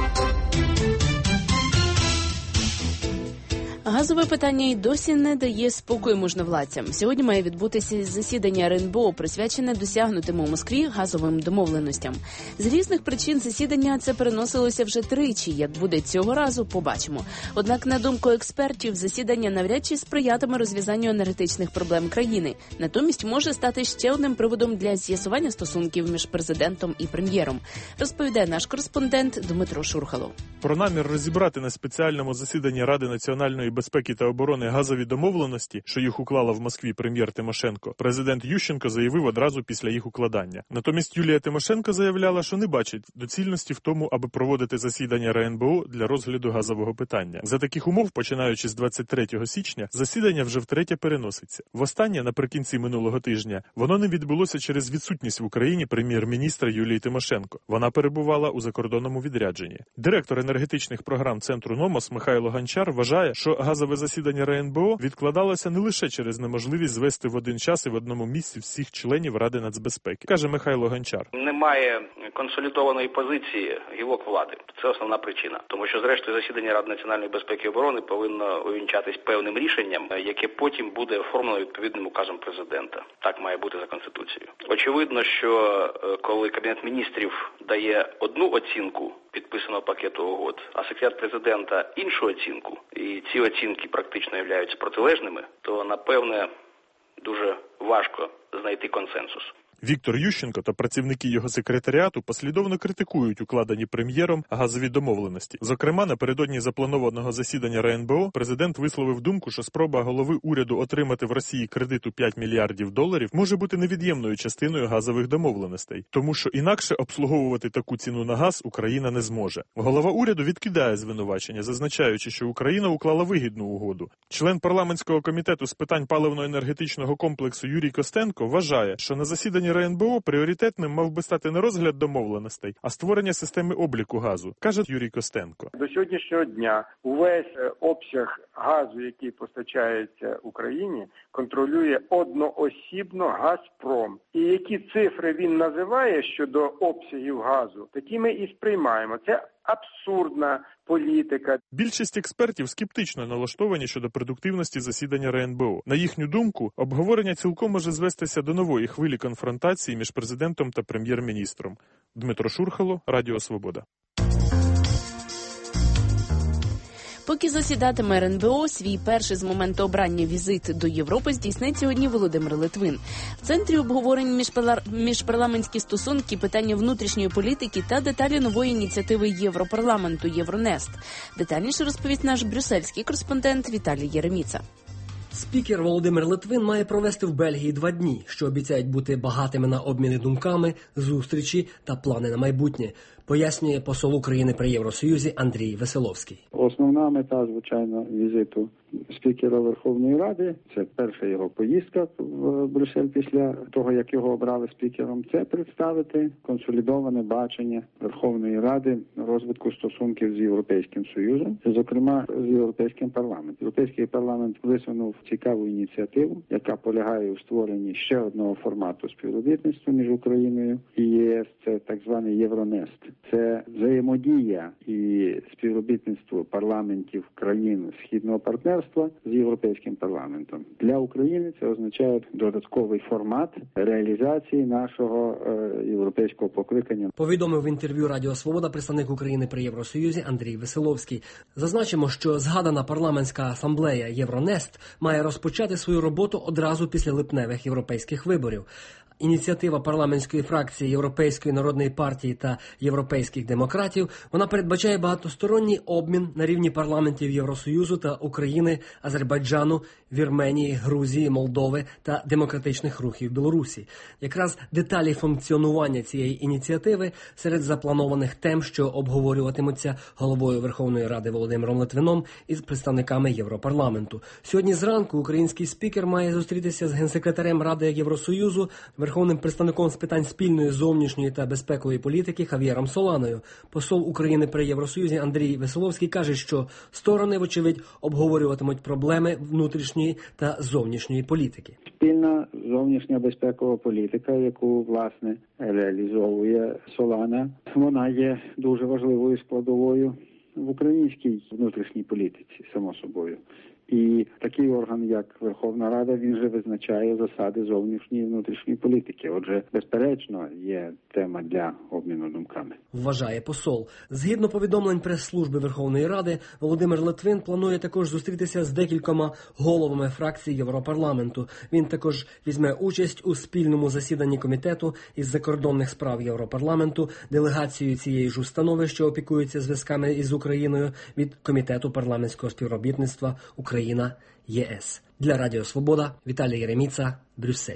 Газове питання й досі не дає спокою можновладцям. Сьогодні має відбутися засідання ар ен бе о, присвячене досягнутим у Москві газовим домовленостям. З різних причин засідання це переносилося вже тричі. Як буде цього разу, побачимо. Однак, на думку експертів, засідання навряд чи сприятиме розв'язанню енергетичних проблем країни. Натомість може стати ще одним приводом для з'ясування стосунків між президентом і прем'єром, розповідає наш кореспондент Дмитро Шурхало. Про намір розібрати на спеціальному засіданні Ради національної безпеки та оборони газові домовленості, що їх уклала в Москві прем'єр Тимошенко, президент Ющенко заявив одразу після їх укладання. Натомість Юлія Тимошенко заявляла, що не бачить доцільності в тому, аби проводити засідання ар ен бе о для розгляду газового питання. За таких умов, починаючи з двадцять третього січня, засідання вже втретє переноситься. Востаннє, наприкінці минулого тижня, воно не відбулося через відсутність в Україні прем'єр-міністра Юлії Тимошенко. Вона перебувала у закордонному відрядженні. Директор енергетичних програм Центру Номос Михайло Гончар вважає, що газове засідання ар ен бе о відкладалося не лише через неможливість звести в один час і в одному місці всіх членів Ради нацбезпеки, каже Михайло Гончар. Немає консолідованої позиції гілок влади. Це основна причина. Тому що, зрештою, засідання Ради національної безпеки і оборони повинно увінчатись певним рішенням, яке потім буде оформлено відповідним указом президента. Так має бути за Конституцією. Очевидно, що коли Кабінет міністрів дає одну оцінку підписаного пакету угод, а секретар президента іншу оцінку, і ці оцінки практично являються протилежними, то, напевне, дуже важко знайти консенсус. Віктор Ющенко та працівники його секретаріату послідовно критикують укладені прем'єром газові домовленості. Зокрема, напередодні запланованого засідання ар ен бе о президент висловив думку, що спроба голови уряду отримати в Росії кредит у п'ять мільярдів доларів може бути невід'ємною частиною газових домовленостей, тому що інакше обслуговувати таку ціну на газ Україна не зможе. Голова уряду відкидає звинувачення, зазначаючи, що Україна уклала вигідну угоду. Член парламентського комітету з питань паливно-енергетичного комплексу Юрій Костенко вважає, що на засіданні ар ен бе о пріоритетним мав би стати не розгляд домовленостей, а створення системи обліку газу, каже Юрій Костенко. До сьогоднішнього дня увесь обсяг газу, який постачається Україні, контролює одноосібно Газпром. І які цифри він називає щодо обсягів газу, такі ми і сприймаємо. Це абсурдна політика. Більшість експертів скептично налаштовані щодо продуктивності засідання ар ен бе о. На їхню думку, обговорення цілком може звестися до нової хвилі конфронтації між президентом та прем'єр-міністром. Дмитро Шурхало, Радіо Свобода. Поки засідатиме ар ен бе о, свій перший з моменту обрання візит до Європи здійснить сьогодні Володимир Литвин. В центрі обговорень міжпарла... міжпарламентські стосунки, питання внутрішньої політики та деталі нової ініціативи Європарламенту «Євронест». Детальніше розповість наш брюссельський кореспондент Віталій Єреміца. Спікер Володимир Литвин має провести в Бельгії два дні, що обіцяють бути багатими на обміни думками, зустрічі та плани на майбутнє, пояснює посол України при Євросоюзі Андрій Веселовський. Основна мета, звичайно, візиту спікера Верховної Ради, це перша його поїздка в Брюссель після того, як його обрали спікером, це представити консолідоване бачення Верховної Ради розвитку стосунків з Європейським Союзом, зокрема з Європейським парламентом. Європейський парламент висунув цікаву ініціативу, яка полягає у створенні ще одного формату співробітництва між Україною і ЄС, це так званий «Євронест». Це взаємодія і співробітництво парламентів країн Східного партнерства з Європейським парламентом. Для України це означає додатковий формат реалізації нашого е, європейського покликання. Повідомив в інтерв'ю Радіо Свобода представник України при Євросоюзі Андрій Веселовський. Зазначимо, що згадана парламентська асамблея «Євронест» має розпочати свою роботу одразу після липневих європейських виборів. ініціатива парламентської фракції Європейської народної партії та європейських демократів. Вона передбачає багатосторонній обмін на рівні парламентів Євросоюзу та України, Азербайджану, Вірменії, Грузії, Молдови та демократичних рухів Білорусі. Якраз деталі функціонування цієї ініціативи серед запланованих тем, що обговорюватимуться головою Верховної Ради Володимиром Литвином із представниками Європарламенту. Сьогодні зранку український спікер має зустрітися з генсекретарем Ради Євросоюзу, верховним представником з питань спільної зовнішньої та безпекової політики Хав'єром Соланою. Посол України при Євросоюзі Андрій Веселовський каже, що сторони, вочевидь, обговорюватимуть проблеми внутрішньої та зовнішньої політики. Спільна зовнішня безпекова політика, яку, власне, реалізовує Солана, вона є дуже важливою складовою в українській внутрішній політиці, само собою. І такий орган, як Верховна Рада, він же визначає засади зовнішньої і внутрішньої політики. Отже, безперечно, є тема для обміну думками. Вважає посол. Згідно повідомлень прес-служби Верховної Ради, Володимир Литвин планує також зустрітися з декількома головами фракцій Європарламенту. Він також візьме участь у спільному засіданні комітету із закордонних справ Європарламенту, делегацією цієї ж установи, що опікується зв'язками із Україною, від Комітету парламентського співробітництва України. Україна, ЄС. Для Радіо Свобода, Віталій Єреміца, Брюссель.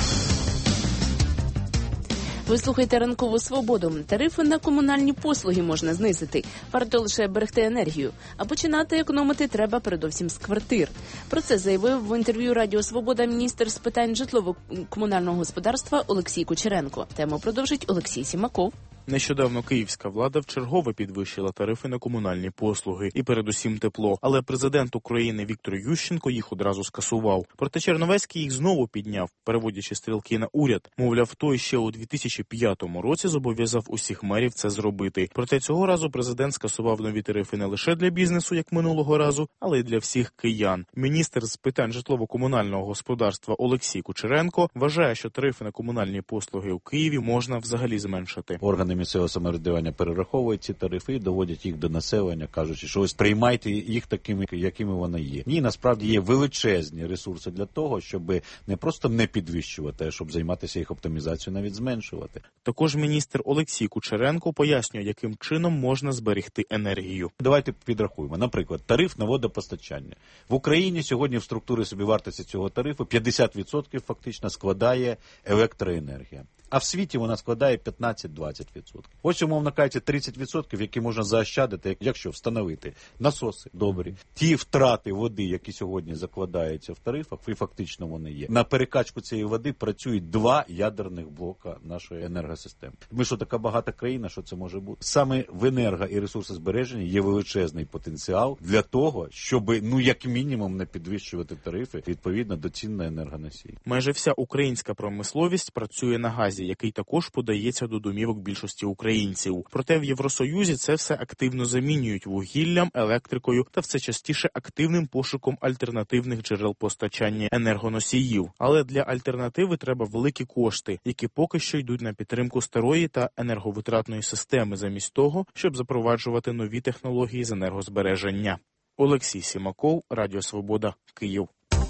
Ви слухаєте «Ранкову свободу». Тарифи на комунальні послуги можна знизити. Варто лише берегти енергію. А починати економити треба передовсім з квартир. Про це заявив в інтерв'ю Радіо Свобода міністр з питань житлово-комунального господарства Олексій Кучеренко. Тему продовжить Олексій Сімаков. Нещодавно київська влада вчергове підвищила тарифи на комунальні послуги і передусім тепло. Але президент України Віктор Ющенко їх одразу скасував. Проте Черновецький їх знову підняв, переводячи стрілки на уряд. Мовляв, той ще у дві тисячі п'ятому році зобов'язав усіх мерів це зробити. Проте цього разу президент скасував нові тарифи не лише для бізнесу, як минулого разу, але й для всіх киян. Міністр з питань житлово-комунального господарства Олексій Кучеренко вважає, що тарифи на комунальні послуги у Києві можна взагалі зменшити. Органи місцевого самоврядування перераховують ці тарифи і доводять їх до населення, кажучи, що ось приймайте їх такими, якими вони є. Ні, насправді є величезні ресурси для того, щоб не просто не підвищувати, а щоб займатися їх оптимізацією, навіть зменшувати. Також міністр Олексій Кучеренко пояснює, яким чином можна зберегти енергію. Давайте підрахуємо. Наприклад, тариф на водопостачання. В Україні сьогодні в структурі собівартості цього тарифу п'ятдесят відсотків фактично складає електроенергія. А в світі вона складає п'ятнадцять-двадцять відсотків. Ось, умовно кажучи, тридцять відсотків, які можна заощадити, якщо встановити насоси добрі. Ті втрати води, які сьогодні закладаються в тарифах, і фактично вони є. На перекачку цієї води працюють два ядерних блока нашої енергосистеми. Ми що, така багата країна, що це може бути? Саме в енерго- і ресурсозбереженні є величезний потенціал для того, щоб, ну, як мінімум, не підвищувати тарифи відповідно до цін на енергоносії. Майже вся українська промисловість працює на газі, який також подається до домівок більшості українців. Проте в Євросоюзі це все активно замінюють вугіллям, електрикою та все частіше активним пошуком альтернативних джерел постачання енергоносіїв. Але для альтернативи треба великі кошти, які поки що йдуть на підтримку старої та енерговитратної системи, замість того, щоб запроваджувати нові технології з енергозбереження. Олексій Сімаков, Радіо Свобода, Київ.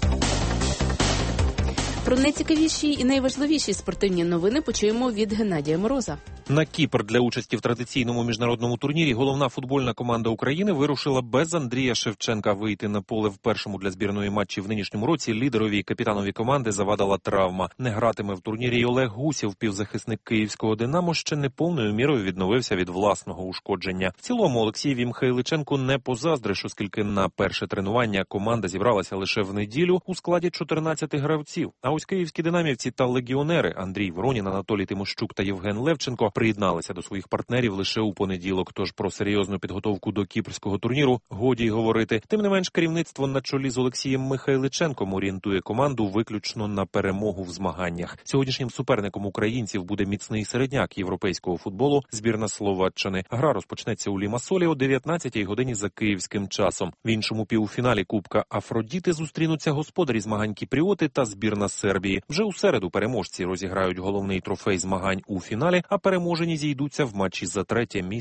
Про найцікавіші і найважливіші спортивні новини почуємо від Геннадія Мороза. На Кіпр для участі в традиційному міжнародному турнірі головна футбольна команда України вирушила без Андрія Шевченка. Вийти на поле в першому для збірної матчі в нинішньому році лідерові і капітанові команди завадила травма. Не гратиме в турнірі й Олег Гусєв, півзахисник київського «Динамо», ще не повною мірою відновився від власного ушкодження. В цілому Олексієві Михайличенку не позаздриш, оскільки на перше тренування команда зібралася лише в неділю у складі чотирнадцяти гравців. А ось київські динамівці та легіонери Андрій Воронін, Анатолій Тимощук та Євген Левченко приєдналися до своїх партнерів лише у понеділок. Тож про серйозну підготовку до кіпрського турніру годі й говорити. Тим не менш, керівництво на чолі з Олексієм Михайличенком орієнтує команду виключно на перемогу в змаганнях. Сьогоднішнім суперником українців буде міцний середняк європейського футболу – збірна Словаччини. Гра розпочнеться у Лімасолі о дев'ятнадцятій годині за київським часом. В іншому півфіналі Кубка Афродіти зустрінуться господарі змагань Кіпріоти та збірна Сербії. Вже у середу переможці розіграють головний трофей змагань у фіналі, а переможені зійдуться в матчі за третє місце.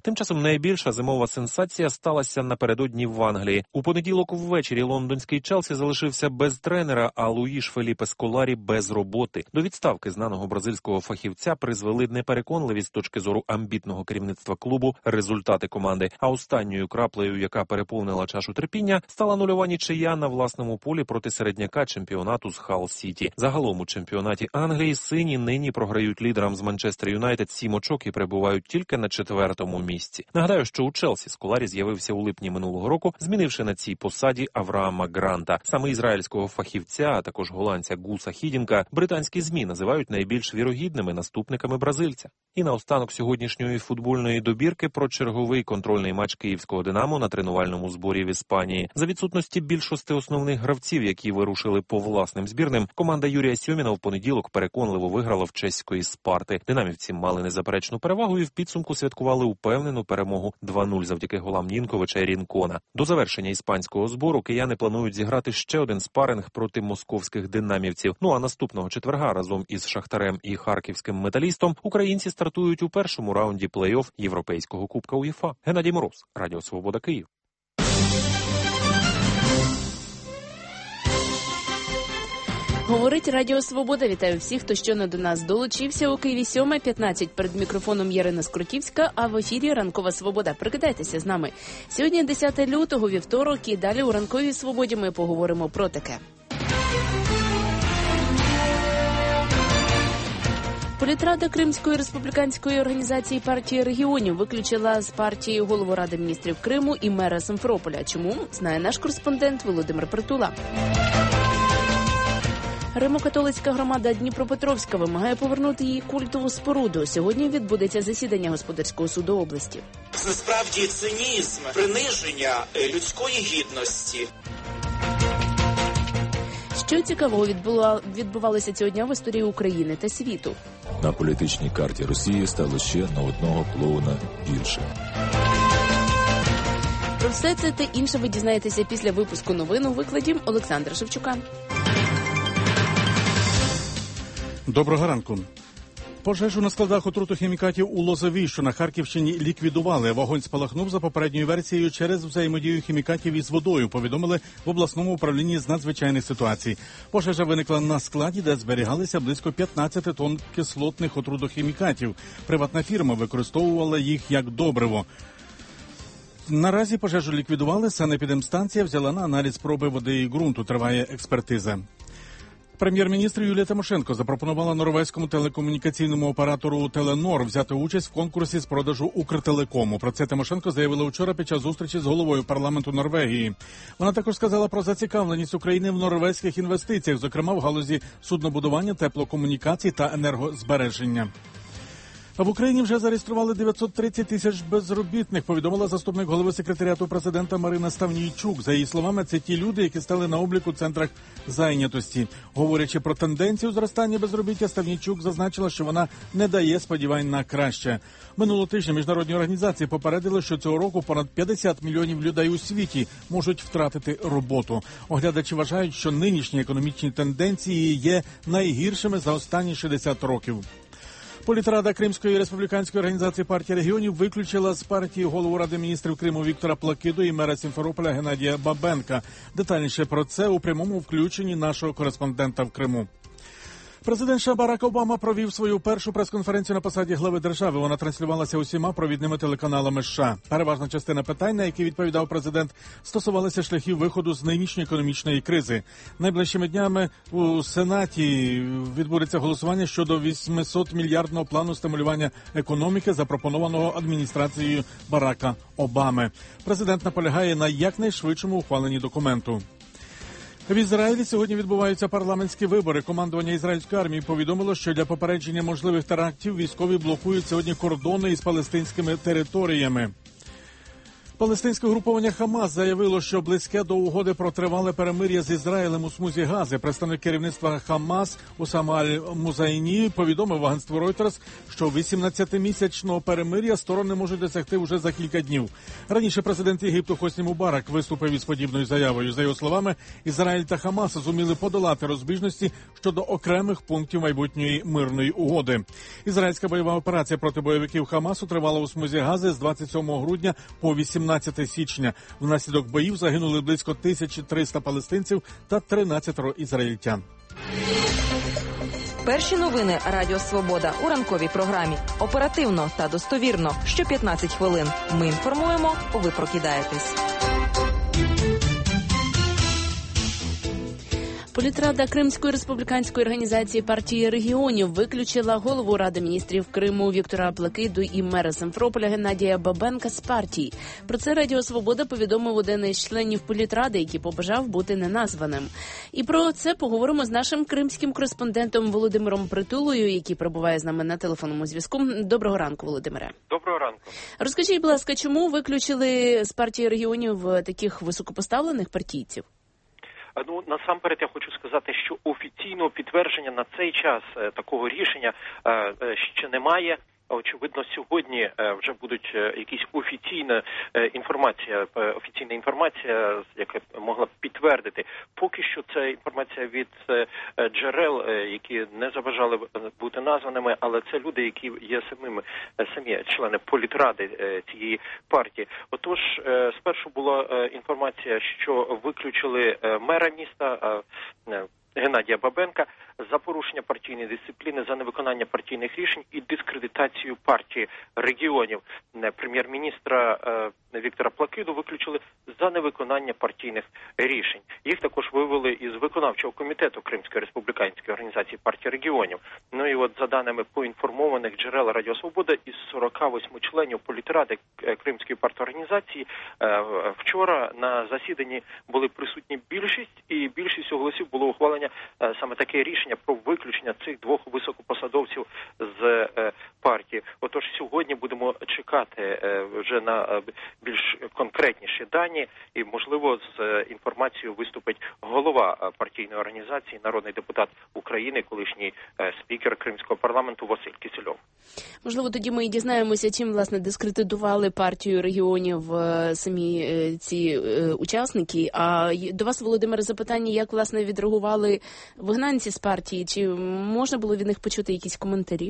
Тим часом найбільша зимова сенсація сталася напередодні в Англії. У понеділок ввечері лондонський Челсі залишився без тренера, а Луїш Феліпе Сколарі без роботи. До відставки знаного бразильського фахівця призвели непереконливі з точки зору амбітного керівництва клубу результати команди. А останньою краплею, яка переповнила чашу терпіння, стала нульова нічия на власному полі проти середняка чемпіонату з Халл Сіті. Загалом у чемпіонаті Англії сині нині програють лідерам з Манчестер Юнайтед сім очок і перебувають тільки на четвертому місці. Нагадаю, що у Челсі Сколарі з'явився у липні минулого року, змінивши на цій посаді Авраама Гранта. Саме ізраїльського фахівця, а також голландця Гуса Хідінка, британські ЗМІ називають найбільш вірогідними наступниками бразильця. І наостанок сьогоднішньої футбольної добірки про черговий контрольний матч київського «Динамо» на тренувальному зборі в Іспанії. За відсутності більшості основних гравців, які вирушили по власним збірним, команда Юрія Сьоміна в понеділок переконливо виграла в чеської «Спарти». Динамівці мали незаперечну перевагу і в підсумку святкували упевнену перемогу два нуль завдяки голам Нінковича і Рінкона. До завершення іспанського збору кияни планують зіграти ще один спаринг проти московських динамівців. Ну а наступного четверга разом із Шахтарем і харківським Металістом українці стартують у першому раунді плей-офф Європейського кубка УЄФА. Геннадій Мороз, Радіо Свобода, Київ. Говорить Радіо Свобода. Вітаю всіх, хто щойно до нас долучився. У Києві сьома п'ятнадцять. Перед мікрофоном Ярина Скоротівська, а в ефірі Ранкова Свобода. Прикидайтеся з нами. Сьогодні десяте лютого, вівторок, і далі у Ранковій Свободі ми поговоримо про таке. Політрада Кримської республіканської організації партії регіонів виключила з партії голову Ради міністрів Криму і мера Симферополя. Чому? Знає наш кореспондент Володимир Притула. Римо-католицька громада Дніпропетровська вимагає повернути її культову споруду. Сьогодні відбудеться засідання господарського суду області. Це насправді цинізм, приниження людської гідності. Що цікавого відбула, відбувалося цього дня в історії України та світу? На політичній карті Росії стало ще на одного клоуна більше. Про все це та інше ви дізнаєтеся після випуску новин у викладі Олександра Шевчука. Доброго ранку. Пожежу на складах отрутохімікатів у Лозовій, що на Харківщині, ліквідували. Вогонь спалахнув за попередньою версією через взаємодію хімікатів із водою, повідомили в обласному управлінні з надзвичайних ситуацій. Пожежа виникла на складі, де зберігалися близько п'ятнадцять тонн кислотних отрутохімікатів. Приватна фірма використовувала їх як добриво. Наразі пожежу ліквідували, санепідемстанція взяла на аналіз проби води і ґрунту, триває експертиза. Прем'єр-міністр Юлія Тимошенко запропонувала норвезькому телекомунікаційному оператору «Теленор» взяти участь в конкурсі з продажу «Укртелекому». Про це Тимошенко заявила вчора під час зустрічі з головою парламенту Норвегії. Вона також сказала про зацікавленість України в норвезьких інвестиціях, зокрема в галузі суднобудування, теплокомунікацій та енергозбереження. А в Україні вже зареєстрували дев'ятсот тридцять тисяч безробітних, повідомила заступник голови секретаріату президента Марина Ставнійчук. За її словами, це ті люди, які стали на облік у центрах зайнятості. Говорячи про тенденцію зростання безробіття, Ставнійчук зазначила, що вона не дає сподівань на краще. Минулого тижня міжнародні організації попередили, що цього року понад п'ятдесят мільйонів людей у світі можуть втратити роботу. Оглядачі вважають, що нинішні економічні тенденції є найгіршими за останні шістдесят років. Політрада Кримської республіканської організації партії регіонів виключила з партії голову Ради міністрів Криму Віктора Плакиду і мера Сімферополя Геннадія Бабенка. Детальніше про це у прямому включенні нашого кореспондента в Криму. Президент США Барак Обама провів свою першу прес-конференцію на посаді глави держави. Вона транслювалася усіма провідними телеканалами США. Переважна частина питань, на які відповідав президент, стосувалися шляхів виходу з нинішньої економічної кризи. Найближчими днями у Сенаті відбудеться голосування щодо вісімсот мільярдного плану стимулювання економіки, запропонованого адміністрацією Барака Обами. Президент наполягає на якнайшвидшому ухваленні документу. В Ізраїлі сьогодні відбуваються парламентські вибори. Командування ізраїльської армії повідомило, що для попередження можливих терактів військові блокують сьогодні кордони із палестинськими територіями. Палестинське угруповання Хамас заявило, що близьке до угоди про тривале перемир'я з Ізраїлем у смузі Гази. Представник керівництва Хамас Усама Аль-Музайні повідомив агентству Reuters, що вісімнадцятимісячного перемир'я сторони можуть досягти вже за кілька днів. Раніше президент Єгипту Хосні Мубарак виступив із подібною заявою. За його словами, Ізраїль та Хамас зуміли подолати розбіжності щодо окремих пунктів майбутньої мирної угоди. Ізраїльська бойова операція проти бойовиків Хамасу тривала у смузі Гази з двадцять сьомого грудня по вісімнадцяте січня. Внаслідок боїв загинули близько тисячі триста палестинців та тринадцятеро ізраїльтян. Перші новини Радіо Свобода у ранковій програмі. Оперативно та достовірно. Що п'ятнадцять хвилин. Ми інформуємо, ви прокидаєтесь. Політрада Кримської республіканської організації партії регіонів виключила голову Ради міністрів Криму Віктора Плакиду і мера Сімферополя Геннадія Бабенка з партії. Про це Радіо Свобода повідомив один із членів політради, який побажав бути неназваним. І про це поговоримо з нашим кримським кореспондентом Володимиром Притулою, який перебуває з нами на телефонному зв'язку. Доброго ранку, Володимире. Доброго ранку. Розкажіть, будь ласка, чому виключили з партії регіонів таких високопоставлених партійців? Ну, насамперед я хочу сказати, що офіційного підтвердження на цей час е, такого рішення е, е, ще немає. Очевидно, сьогодні вже будуть якісь офіційна інформація, офіційна інформація, яка могла б підтвердити. Поки що це інформація від джерел, які не заважали бути названими, але це люди, які є самими самі члени політради цієї партії. Отож, спершу була інформація, що виключили мера міста Геннадія Бабенка за порушення партійної дисципліни, за невиконання партійних рішень і дискредитацію партії регіонів. Прем'єр-міністра е, Віктора Плакиду виключили за невиконання партійних рішень. Їх також вивели із виконавчого комітету Кримської республіканської організації партії регіонів. Ну і от за даними поінформованих джерел Радіо Свобода, із сорока восьми членів політради Кримської партіорганізації е, вчора на засіданні були присутні більшість, і більшістю голосів було ухвалення е, саме таке рішення про виключення цих двох високопосадовців з е, партії. Отож, сьогодні будемо чекати е, вже на е, більш конкретніші дані, і, можливо, з е, інформацією виступить голова е, партійної організації, народний депутат України, колишній е, спікер Кримського парламенту Василь Кисельов. Можливо, тоді ми і дізнаємося, чим, власне, дискредитували партію регіонів е, самі е, ці е, учасники. А до вас, Володимире, запитання, як, власне, відреагували вигнанці з партії? Чи можна було від них почути якісь коментарі?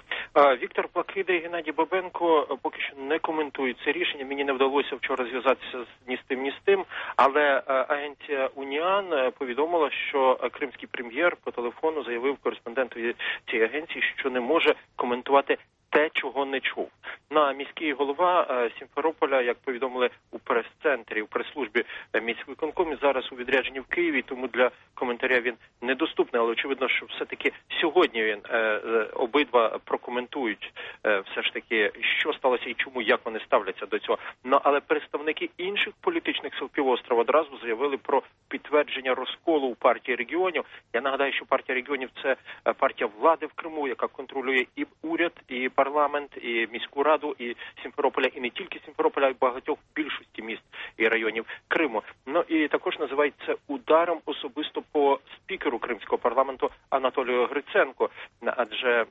Віктор Плакида і Геннадій Бабенко поки що не коментують це рішення. Мені не вдалося вчора зв'язатися з ні з тим, ні з тим. Але агенція Уніан повідомила, що кримський прем'єр по телефону заявив кореспонденту цієї агенції, що не може коментувати те, чого не чув. На міський голова Сімферополя, як повідомили у прес-центрі, у прес-службі міськвиконкому, зараз у відрядженні в Києві, тому для коментаря він недоступний, але очевидно, що все-таки сьогодні він е, обидва прокоментують е, все ж таки, що сталося і чому, як вони ставляться до цього. Ну, але представники інших політичних сил півострова одразу заявили про підтвердження розколу у партії регіонів. Я нагадаю, що партія регіонів – це партія влади в Криму, яка контролює і уряд, і парламент, і міську раду, і Сімферополя, і не тільки Сімферополя, а й багатьох більшості міст і районів Криму. Ну і також називають це ударом особисто по спікеру Кримського парламенту Анатолію Гриценко, адже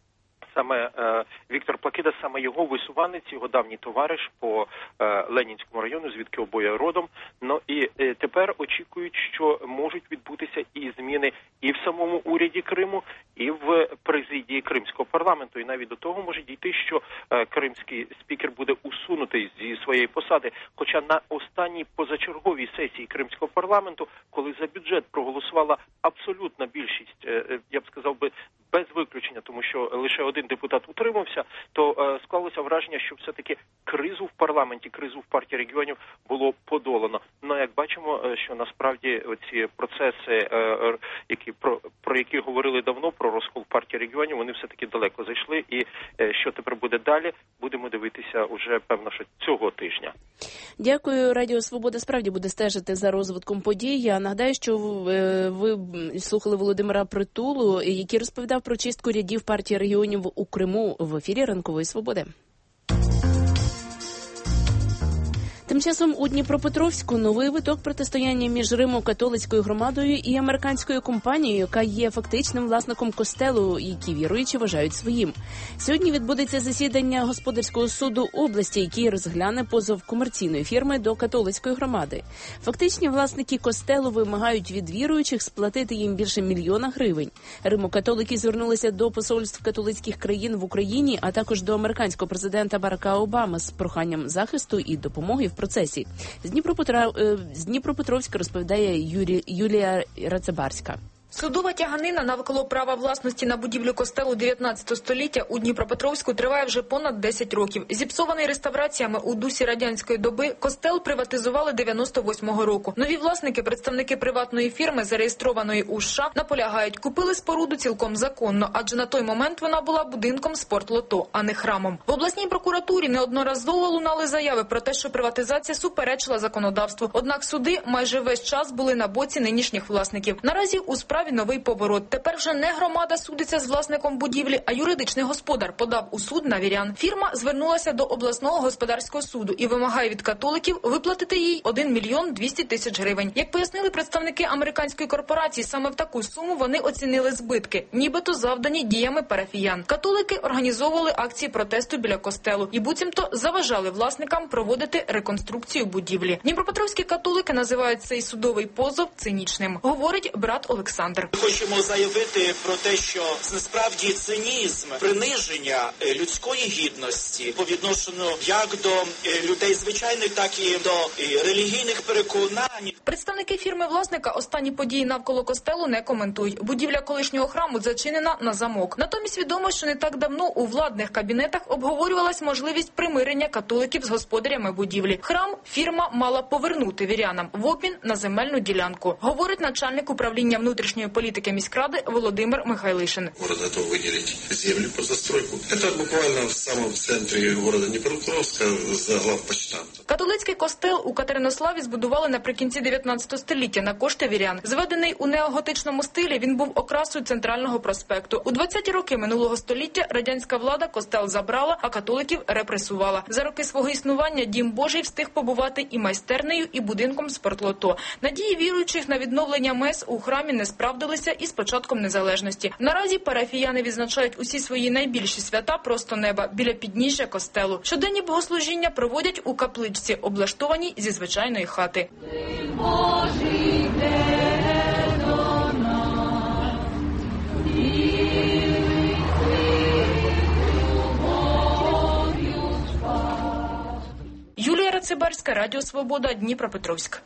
саме е, Віктор Плакида, саме його висуванець, його давній товариш по е, Ленінському району, звідки обоє родом. Ну і е, тепер очікують, що можуть відбутися і зміни і в самому уряді Криму, і в президії Кримського парламенту. І навіть до того може дійти, що е, кримський спікер буде усунутий зі своєї посади. Хоча на останній позачерговій сесії Кримського парламенту, коли за бюджет проголосувала абсолютна більшість, е, я б сказав би, без виключення, тому що лише один депутат утримався, то е, склалося враження, що все-таки кризу в парламенті, кризу в партії регіонів було подолано. Ну, як бачимо, е, що насправді ці процеси, е, які про, про які говорили давно, про розкол партії регіонів, вони все-таки далеко зайшли. І е, що тепер буде далі, будемо дивитися уже, певно, що цього тижня. Дякую. Радіо Свобода справді буде стежити за розвитком подій. Я нагадаю, що ви, ви слухали Володимира Притулу, який розповідав про чистку рядів партії регіонів у Криму в ефірі Ранкової Свободи. Тим часом у Дніпропетровську новий виток протистояння між Римо-католицькою громадою і американською компанією, яка є фактичним власником костелу, які віруючі вважають своїм. Сьогодні відбудеться засідання господарського суду області, який розгляне позов комерційної фірми до католицької громади. Фактичні власники костелу вимагають від віруючих сплатити їм більше мільйона гривень. Римо-католики звернулися до посольств католицьких країн в Україні, а також до американського президента Барака Обами з проханням захисту і допомоги в процесі. З, Дніпропетро... з Дніпропетровська розповідає Юрі... Юлія Рацебарська. Судова тяганина навколо права власності на будівлю костелу дев'ятнадцятого століття у Дніпропетровську триває вже понад десять років. Зіпсований реставраціями у дусі радянської доби, костел приватизували дев'яносто восьмого року. Нові власники, представники приватної фірми, зареєстрованої у США, наполягають, купили споруду цілком законно, адже на той момент вона була будинком спортлото, а не храмом. В обласній прокуратурі неодноразово лунали заяви про те, що приватизація суперечила законодавству. Однак суди майже весь час були на боці нинішніх власників. Наразі у справі новий поворот. Тепер вже не громада судиться з власником будівлі, а юридичний господар подав у суд на вірян. Фірма звернулася до обласного господарського суду і вимагає від католиків виплатити їй один мільйон двісті тисяч гривень. Як пояснили представники американської корпорації, саме в таку суму вони оцінили збитки, нібито завдані діями парафіян. Католики організовували акції протесту біля костелу і буцімто заважали власникам проводити реконструкцію будівлі. Дніпропетровські католики називають цей судовий позов цинічним, говорить брат Олександр. Хочемо заявити про те, що насправді цинізм, приниження людської гідності по відношенню як до людей звичайних, так і до релігійних переконань. Представники фірми власника останні події навколо костелу не коментують. Будівля колишнього храму зачинена на замок. Натомість відомо, що не так давно у владних кабінетах обговорювалась можливість примирення католиків з господарями будівлі. Храм фірма мала повернути вірянам в обмін на земельну ділянку, говорить начальник управління внутрішньої політики міськради Володимир Михайлишин. Город готов виділити землю під застройку. Це буквально в самому центрі міста Дніпропетровська за главпочтамтом. Католицький костел у Катеринославі збудували наприкінці дев'ятнадцятого століття на кошти вірян. Зведений у неоготичному стилі, він був окрасою центрального проспекту. У двадцяті роки минулого століття радянська влада костел забрала, а католиків репресувала. За роки свого існування Дім Божий встиг побувати і майстернею, і будинком спортлото. Надії віруючих на відновлення мес у храмі не справдилися і з початком незалежності. Наразі парафіяни відзначають усі свої найбільші свята просто неба біля підніжжя костелу. Щоденні богослужіння проводять у капличці, облаштованій зі звичайної хати. Юлія Рацебарська, Радіо Свобода, Дніпропетровськ.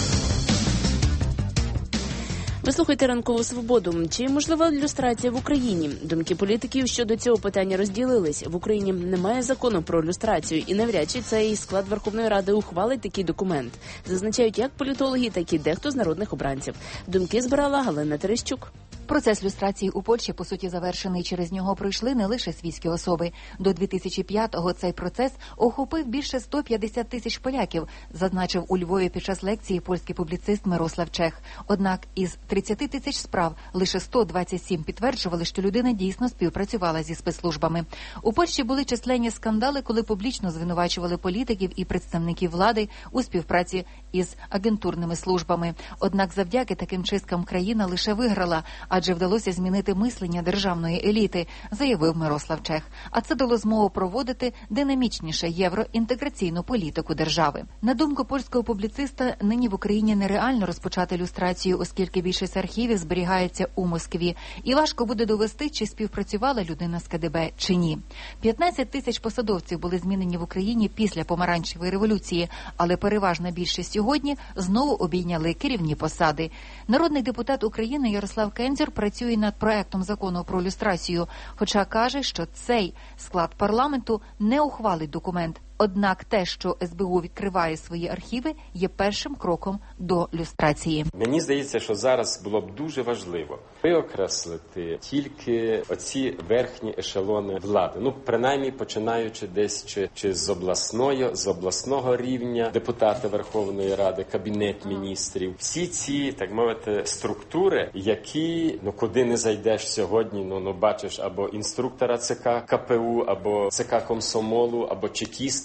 Ви слухаєте «Ранкову свободу». Чи можлива люстрація в Україні? Думки політиків щодо цього питання розділились. В Україні немає закону про люстрацію, і навряд чи цей склад Верховної Ради ухвалить такий документ. Зазначають як політологи, так і дехто з народних обранців. Думки збирала Галина Терещук. Процес люстрації у Польщі, по суті, завершений. Через нього пройшли не лише світські особи. До дві тисячі п'ятого цей процес охопив більше сто п'ятдесят тисяч поляків, зазначив у Львові під час лекції польський публіцист Мирослав Чех. Однак із тридцяти тисяч справ лише сто двадцять сім підтверджували, що людина дійсно співпрацювала зі спецслужбами. У Польщі були численні скандали, коли публічно звинувачували політиків і представників влади у співпраці із агентурними службами. Однак завдяки таким чисткам країна лише виграла, адже вдалося змінити мислення державної еліти, заявив Мирослав Чех. А це дало змогу проводити динамічніше євроінтеграційну політику держави. На думку польського публіциста, нині в Україні нереально розпочати люстрацію, оскільки більшість архівів зберігається у Москві. І важко буде довести, чи співпрацювала людина з КДБ, чи ні. п'ятнадцять тисяч посадовців були змінені в Україні після помаранчевої революції, але переважна більшість сьогодні знову обійняли керівні посади. Народний депутат України Ярослав Кензюр працює над проектом закону про люстрацію, хоча каже, що цей склад парламенту не ухвалить документ. Однак те, що ес бе у відкриває свої архіви, є першим кроком до люстрації. Мені здається, що зараз було б дуже важливо виокреслити тільки оці верхні ешелони влади. Ну, принаймні, починаючи десь чи, чи з обласної, з обласного рівня, депутати Верховної Ради, Кабінет міністрів. Всі ці, так мовити, структури, які, ну, куди не зайдеш сьогодні, ну, ну бачиш або інструктора ЦК ка пе у, або ЦК комсомолу, або чекіста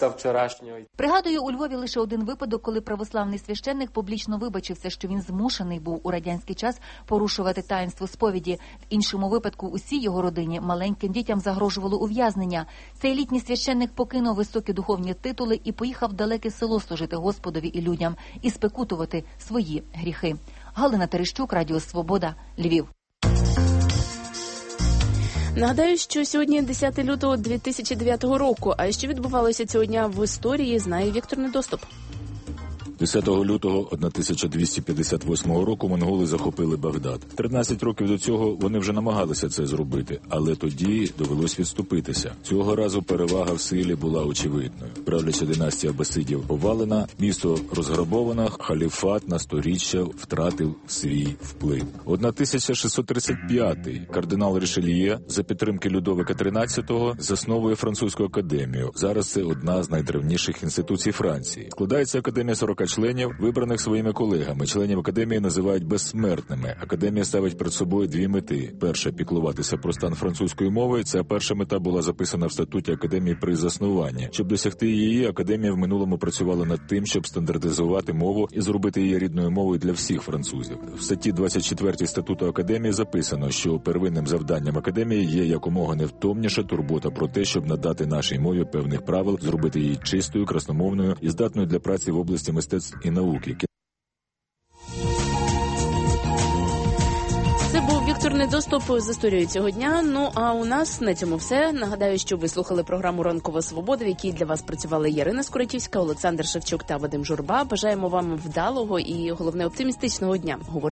позавчорашнього. Пригадую, у Львові лише один випадок, коли православний священник публічно вибачився, що він змушений був у радянський час порушувати таїнство сповіді. В іншому випадку усій його родині, маленьким дітям, загрожувало ув'язнення. Цей літній священник покинув високі духовні титули і поїхав в далеке село служити Господові і людям і спекутувати свої гріхи. Галина Терещук, Радіо Свобода, Львів. Нагадаю, що сьогодні десяте лютого дві тисячі дев'ятого року, а що відбувалося цього дня в історії, знає Віктор Недоступ. десятого лютого тисяча двісті п'ятдесят восьмого року монголи захопили Багдад. тринадцять років до цього вони вже намагалися це зробити, але тоді довелось відступитися. Цього разу перевага в силі була очевидною. Правляча династія Аббасидів повалена, місто розграбовано, халіфат на сторіччя втратив свій вплив. тисяча шістсот тридцять п'ятий кардинал Рішельє за підтримки Людовика тринадцятого засновує французьку академію. Зараз це одна з найдревніших інституцій Франції. Складається академія сорока членів, вибраних своїми колегами. Членів академії називають безсмертними. Академія ставить перед собою дві мети. Перша – піклуватися про стан французької мови. Ця перша мета була записана в статуті академії при заснуванні. Щоб досягти її, академія в минулому працювала над тим, щоб стандартизувати мову і зробити її рідною мовою для всіх французів. В статті двадцять четвертій статуту академії записано, що первинним завданням академії є якомога невтомніша турбота про те, щоб надати нашій мові певних правил, зробити її чистою, красномовною і здатною для праці в області мистецтва і науки. Це був Віктор Недоступ з історією цього дня. Ну, а у нас на цьому все. Нагадаю, що ви слухали програму «Ранкова свобода», в якій для вас працювали Ярина Скоротівська, Олександр Шевчук та Вадим Журба. Бажаємо вам вдалого і, головне, оптимістичного дня.